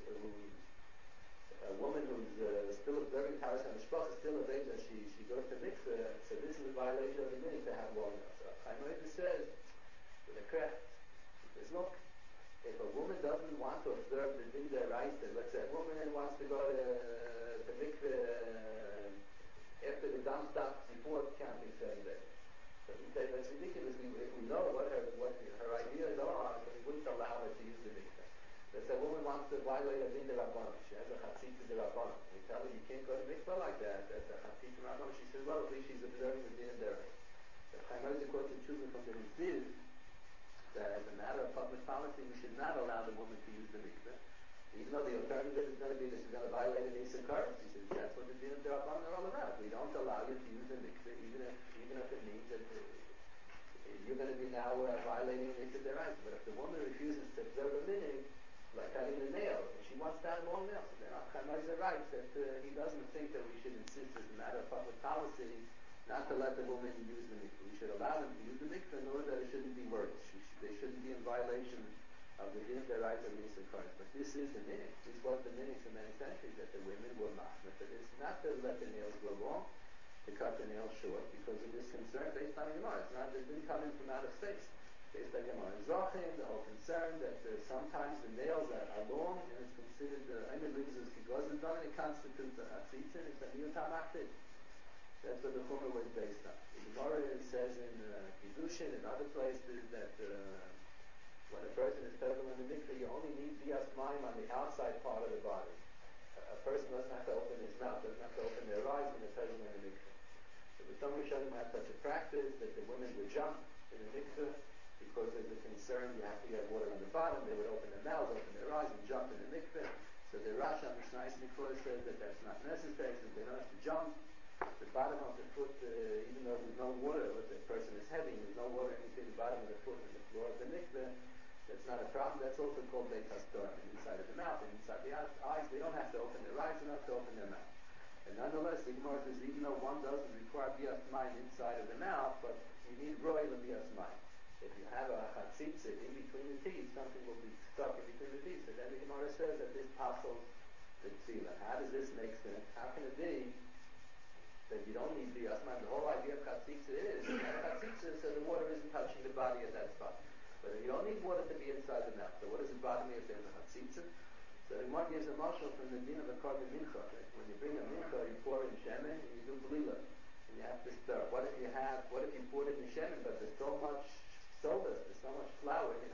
still observing Taras HaMishpach is still of age and she goes to mikveh, so this is a violation of the minhag to have long nails. So Chaim says, with a craft, he says, look, if a woman doesn't want to observe the din deraisa, let's say a woman wants to go to mikveh after the dam stops before counting 7 days. So he says that's ridiculous. If we know what her ideas are, so we wouldn't allow her to use the mikveh. Let's say a woman wants to violate a din derabbanan. She has a chatzitza derabbanan. We tell her you can't go to mikveh like that. That's a chatzitza derabbanan. She says, well, at least she's observing the din deraisa. So Chaim Ozer quotes a tshuva from the Ritziv that as a matter of public policy, we should not allow the woman to use the mikveh. Even though the alternative is going to be that she's going to violate an Eisa Karetz. He says, that's what the din derabanan are all about. We don't allow you to use the mikveh, even if it means that you're going to be now violating an Eisa deraisa. But if the woman refuses to observe a minhag, like cutting the nails, and she wants to have long nails, then Chaim Ozer writes that he doesn't think that we should insist as a matter of public policy not to let the woman use the mikveh. We should allow them to use the mikveh in order that it shouldn't be worse. They shouldn't be in violation of the din deraisa of Eisa Karetz. But this is the minhag. This was the minhag for many centuries, that the women were machmir for this, not to let the nails grow long, to cut the nails short, because of this concern based on Gemara. It didn't come in from out of space. Based on Gemara and Zochim, the whole concern that sometimes the nails are long and it's considered Eimer Lizus Kigozin done, and it constitutes a Hatzitzin, it's a Miyutamachid. That's what the Chumrah was based on. The Gemara says in Kiddushin and other places that when a person is tevel in the mikveh, you only need bias mayim on the outside part of the body. A person doesn't have to open his mouth, doesn't have to open their eyes when they're tevel in the mikveh. So the Some Rishonim had such a practice that the women would jump in the mikveh because there's a concern you have to get water on the bottom. They would open their mouths, open their eyes, and jump in the mikveh. So the Rashi on Mishnah Mikveh says that that's not necessary, so they don't have to jump. The bottom of the foot, even though there's no water, if the person is heavy, there's no water between the bottom of the foot and the floor of the mikveh, that's not a problem. That's also called Beit HaStorim, inside of the mouth and inside the eyes. They don't have to open their eyes, they don't have to open their mouth. And nonetheless, the Gemara says, even though one doesn't require bias mayim inside of the mouth, but you need royal bias mayim. If you have a chatzitza in between the teeth, something will be stuck in between the teeth. So then the Gemara says that this passes the tefillah. How does this make sense? How can it be that you don't need bias mayim? The whole idea of chatzitza is you have a chatzitza so the water isn't touching the body at that spot. But you don't need water to be inside the mouth. So what does it bother me if there's a chatzitza? So the Gemara gives a mashal from the din of a korban mincha. When you bring a mincha, you pour in shemen and you do blila, and you have to stir. What if you pour it in shemen, but there's so much soda, there's so much flour in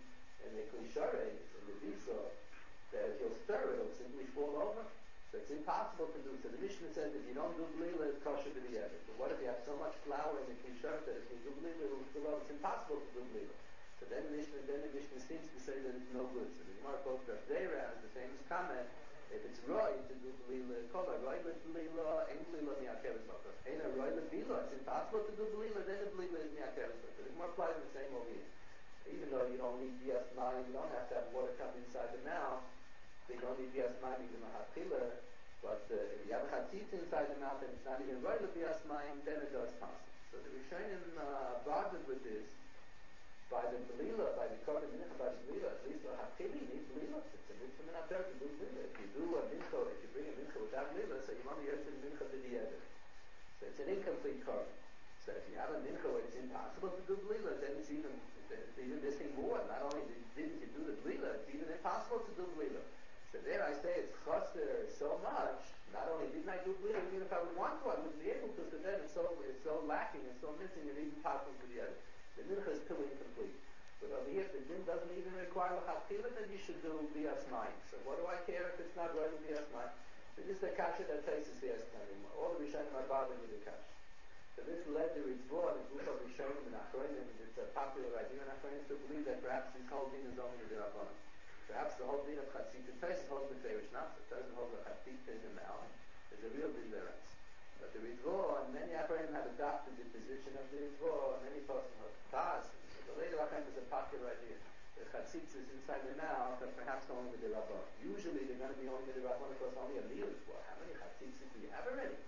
the klisharei, in the viso, that if you'll stir it, it'll simply fall over. So it's impossible to do. So the Mishnah says if you don't do blila, it's kosher to the But what if you have so much flour in the klisharei that if you do blila, it will spill over? It's impossible to do blila. So then the Mishnah seems to say that it's no good. So the Gemara quotes Rav Deira as the famous comment: if it's right to do blila, kol right with blila, ain't blila mi'akeres bakos. Ain't a right with blila. It's impossible to do blila. Then the blila is mi'akeres bakos. The Gemara applies the same over here. Even though you don't need bias mayim, you don't have to have water come inside the mouth. So you don't need bias mayim even a hatchila. But if you have a chatzitza inside the mouth and it's not even right with bias mayim, then it does pass. So the Rishonim bothered with this. By the blila, by the called a mincha by blila, at least hachili needs blila. It's a mitzvah min haTorah to do blila. If you do a mincha, if you bring a mincha without blila, so you only earn the mincha to the other. So it's an incomplete korban. So if you have a mincha where it's impossible to do blila, then it's even missing more. Not only didn't you do the blila, it's even impossible to do blila. So there I say it's chaser so much. Not only didn't I do blila, even if I would want to, I wouldn't be able to. So then it's so lacking, it's so missing, it's even possible to the other. The mincha is still incomplete. But over here, if the din doesn't even require l'chatchila, then you should do bias mayim. So what do I care if it's not right with bias mayim? So this is the kasha that takes us here. All the Rishonim are bothered with the kasha. So this led the Ritzvah, the group of Rishonim and Achronim, it's a popular idea in Achronim to believe that perhaps this whole din is only the Rabbanan. Perhaps the whole din of Chatzitza, Tosfos holds the Ferish not, so it doesn't hold the Chatzitza in the mouth. It's a real din there. But the Ritzvah, and many Achronim have adopted the position of the Ritzvah, and many person have passed. The later Achronim is a popular idea. The Chatzitza is inside the mouth, and perhaps only with the Rabbanan. Usually they're going to be only with the Rabbanan because only a meal is for. How many Chatzitzas do you have already?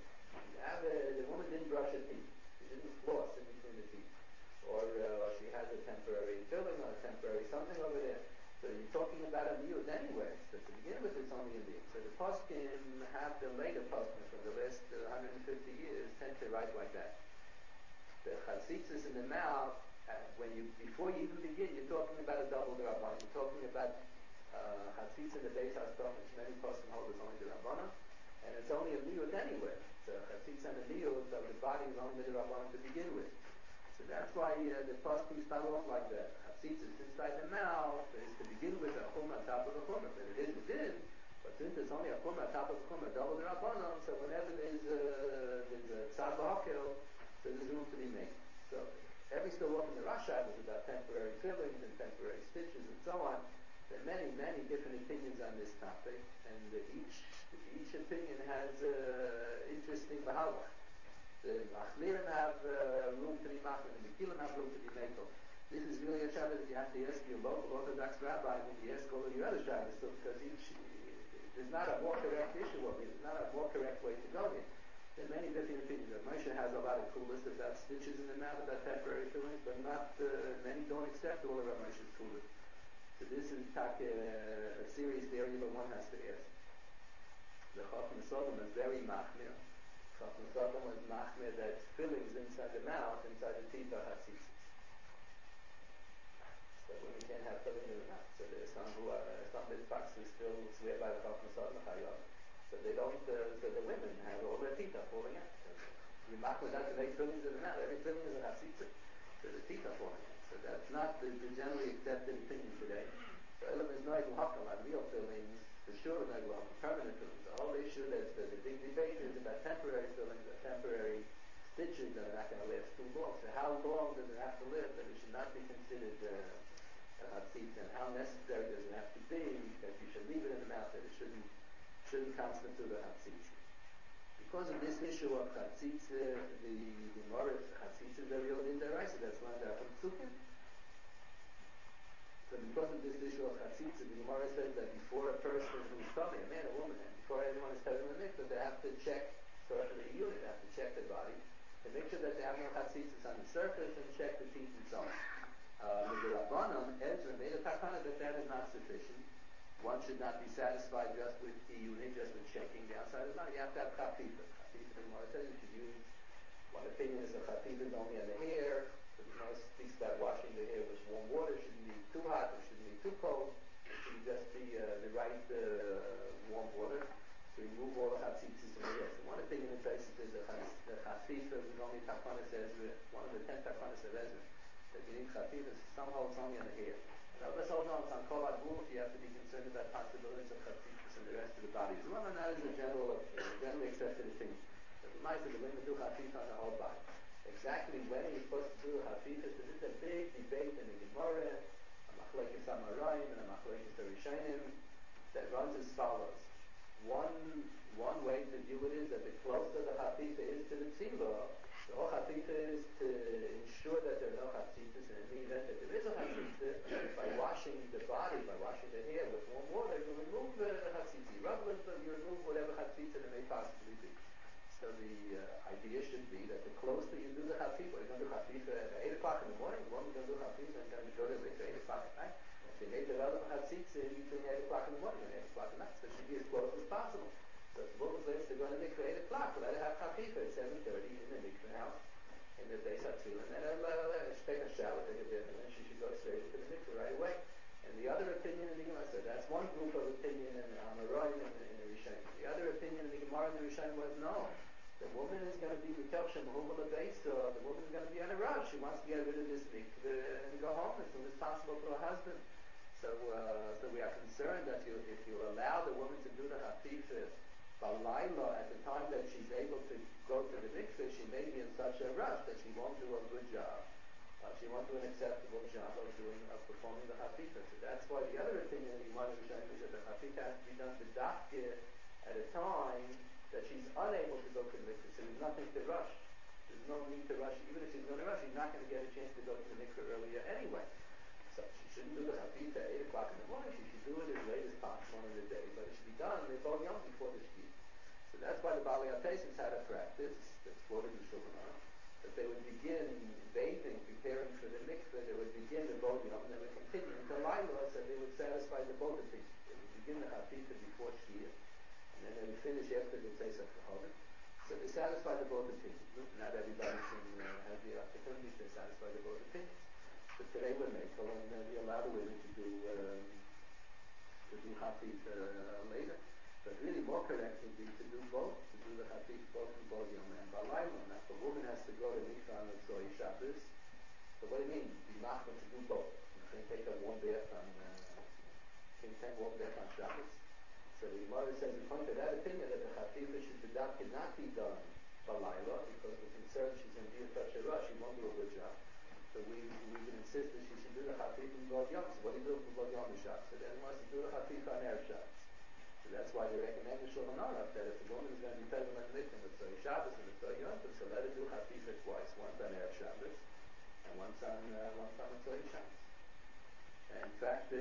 The woman didn't brush her teeth. She didn't floss in between the teeth. Or she has a temporary filling or a temporary something over there. So you're talking about a miyud anyway. So to begin with, it's only a miyud. So the poskim have the later poskim from the last 150 years tend to write like that. The chatzitzas in the mouth, before you even begin, you're talking about a double drabana. You're talking about chatzitza in the base house, which many poskim hold is only the rabana. And it's only a miyud anyway. So chatzitza and a miyud of the body is only the rabbanon to begin with. So that's why the poskim start off like that. Chatzitza is inside the mouth. Is to begin with a chum on top of the chum. But it is within. But since there's only a chum on top of the chum, a double the rabbanon. So whenever there's a tzad b'hakel, so there's room to be made. So every so often the Rasha was about temporary fillings and temporary stitches and so on. There are many, many different opinions on this topic, and each opinion has interesting bahalach. The Machmirim have room to be machmir, and the Mekilim have room to be mekel. This is really a shabbos that you have to ask your local Orthodox rabbi, and you ask all of your other shabbos, because there's not a more correct issue of it. There's not a more correct way to go here. There are many different opinions. Moshe has a lot of coolest about stitches in the mouth, about temporary fillings, but not many don't accept all of Moshe's coolest. So this is a serious area, but one has to ask. The Chacham Sodom is very machmir. Chacham Sodom was machmir that fillings inside the mouth, inside the teeth are hatzitzis. So women can't have fillings in the mouth. So there's some midpaks who still swear by the Chacham Sodom Chayot. So they don't. So the women have all their teeth are falling out. You machmir not to make fillings in the mouth. Every filling is a hatzitzis. So the teeth are falling out. So that's not the generally accepted opinion today. So Elam is not hakam on real fillings. For sure, not permanent fillings. The whole issue that the big debate is about temporary fillings, or temporary stitches that are not going to last too long. So how long does it have to live that it should not be considered a hatzitz, and how necessary does it have to be that you should leave it in the mouth, that it shouldn't constitute a hatzitz. Because of this issue of chatzitz, the Morris chatzitz is a real din deraisa. That's one of the Sukkim. So because of this issue of chatzitz, the Gemara says that before a person who's coming, a man or woman, and before anyone is telling them the mikvah, they have to check for the unit, they have to check the body, to make sure that they have no chatzitzes on the surface, and check the teeth and so on. With the Rabbanon, Ezra made a takana that is not sufficient. One should not be satisfied just with the unit, just with checking the outside of the body. You have to have chafifa. Chafifa, the Gemara says you should use, one opinion is that chafifa is only on the hair. The Gemara speaks about washing the hair with warm water. It shouldn't be too hot, it shouldn't be too cold. It should just be the right warm water to remove all the hatzitzis in the hair. So one opinion in places is that the chafifa is only takanas Ezra, one of the 10 takanas of Ezra, that you need chafifa. Somehow it's only on the hair. Now, let's hold on, on kol ha'guf, you have to be concerned about possibilities of chatzitzis in the rest of the body. So one of that is a generally accepted opinion. But the mice of the women do chafifa on the whole body. Exactly when you're supposed to do chafifa, so this is a big debate in the Gemara, a machlekes Amoraim and a machlekes Rishonim, that runs as follows. One way to view it is that the closer the chafifa is to the tzilah, the whole chafifa is to ensure that there are no chatzitzis, and in the event that there is a chatzitza, by washing the body, by washing the hair with warm water, you remove the chatzitza. You rub a little bit, you remove whatever chatzitza there may possibly be. So the idea should be that the closer you do the chafifa, you're going to do chafifa at 8 o'clock in the morning, the woman's going to do chafifa and going to go to the mikveh at 8 o'clock at night. She made the relevant chatzitza between 8 o'clock in the morning and 8 o'clock at night, so it should be as close as possible. So if the woman lives to go to the mikveh at 8 o'clock, let her have chafifa at 7:30 in the mikveh house, in the Beis HaTefillah, and then she'll take a shower, take a bath, and then she should go straight into the mikveh right away. And the other opinion in the Gemara, so that's one group of opinion on the Roy in the Rishonim. The other opinion in the Gemara in the Rishonim was no. The woman is going to be Mikelshem Humula Beis, or the woman is going to be on a rush. She wants to get rid of this mikveh and go home as soon as possible to her husband. So we are concerned that if you allow the woman to do the Hafifah Balayla at the time that she's able to go to the mikveh, she may be in such a rush that she won't do a good job. She won't do an acceptable job of performing the Hafifah. So that's why the other opinion that you want to say is that the Hafifah has to be done at a time that she's unable to go to the mikveh. So there's nothing to rush. There's no need to rush. Even if she's going to rush, she's not going to get a chance to go to the mikveh earlier anyway. So she shouldn't do the Hafifah at 8 o'clock in the morning. She should do it as late as possible in the day, but it should be done B'Yom Yom before the Shkia. So that's why the Baalei HaTesis had a practice that's quoted in Shulchan Aruch, that they would begin bathing, preparing for the mikveh. They would begin the B'Yom Yom, and they would continue until Laila, so they would satisfy the both opinions. They would begin the Hafifah before Shkia, and then they would finish after the Tzeitzah Chahavim. So they satisfy the both opinions. Not everybody can have the opportunity to satisfy the both opinions. But today we're makel, and we allow the women to do Hafifah later. But really more correct would be to do both, to do the Hafifah both in B'Yom Yom and Balayla. Now if a woman has to go to mikveh on Motzei Shabbos, so what do you mean? Be machmir to do both. You can't take a warm bath on Shabbos. So the Gemara says, according to that opinion, that the Hafifah should not be done Balayla, because we're concerned she's going to be in such a rush, she won't do a good job. So we would insist that she should do the Hafifah in B'Yom Yom. So what do you do for B'Yom Yom Shabbos? So then he wants to do the Hafifah on Erev Shabbos. So that's why they recommend the Shulchan Aruch that if the woman is going to be present on the mikveh on Motzei Shabbos and Motzei Yom Tov, so let her do Hafifah twice, once on Erev Shabbos and once on Motzei Shabbos. In fact,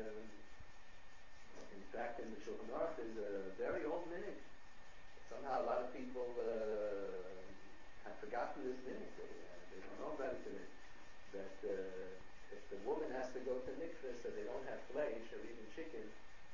in the Shulchan Aruch there's a very old minhag. Somehow a lot of people have forgotten this minhag. They don't know about it today. That if the woman has to go to mikveh, so they don't have flesh or even chicken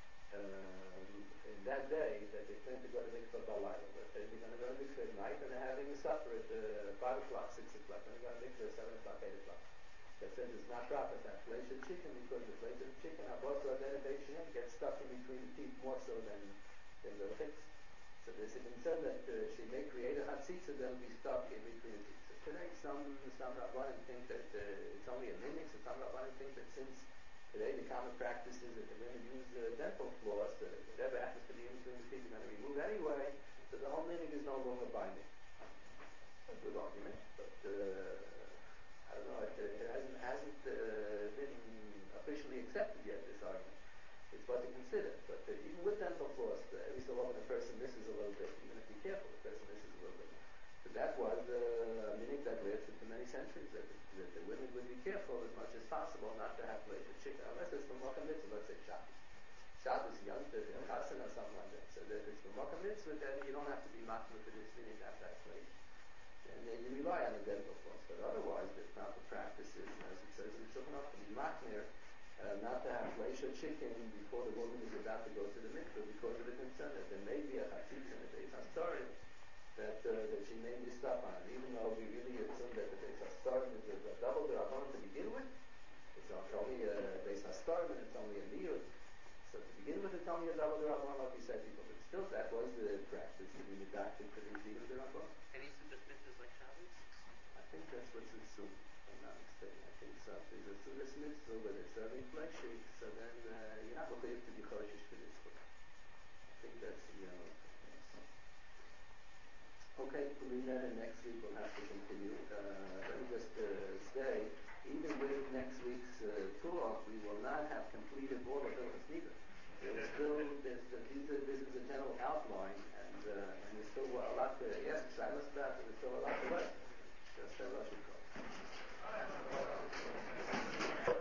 in that day, that they plan to go to mikveh Balayla. But they're going to go to mikveh at night, and they're having a supper at 5 o'clock, 6 o'clock. Then they're going to mikveh at 7 o'clock, 8 o'clock. That says it's not proper to have flesh of chicken, because the flesh of chicken, gets stuck in between the teeth more so than the hicks. So there's a concern that she may create a hatzitza that'll be stuck in between the teeth. So today some Rabbanim think that it's only a minhag, so some Rabbanim think that since today the common practice is that the women use dental floss, whatever happens to be in between the teeth are going to remove anyway, so the whole minhag is no longer binding. That's a good argument, but I don't know, it hasn't been officially accepted yet, this argument. It's what to consider, but even with dental floss, every so often a person misses a little bit. Even if you're careful, the person misses a little bit. So that was a minhag that lasted for many centuries, that the women would be careful as much as possible not to have flesh of chicken, unless it's from Mocha Mitzvah, let's say Shabbos. Shabbos, Yom Tov, Chassan, or something like that. So that if it's from Mocha Mitzvah, then you don't have to be machmir for this minhag not to have flesh. And then you rely on the dental floss. But otherwise, the proper practice is, as it says in Shulchan Aruch, to be machmir, not to have flesh of chicken before the woman is about to go to the mikveh, because of the concern that there may be a chatzitza in the Beis HaStarim that she may miss up on. Even though we really assume that the Beis HaStarim is a double derabbanan to begin with, it's only a Beis HaStarim and it's only a miyud. So to begin with, it's only a double derabbanan, like we said before. But still, that was the practice to be adopted for these divrei derabbanan. Any sudas mitzvahs like Shabbos? I think that's what's assumed. I'm not mistaken. I think so. There's a sudas mitzvah where they're serving flesh shakes, so then you have to be choshish for this one. I think that's the Okay, we'll leave that, and next week we'll have to continue. Let me just say, even with next week's talk, we will not have completed all of those neither. This is a general outline, and there's still a lot to ask Silas about, and there's still a lot to learn. Just a rush.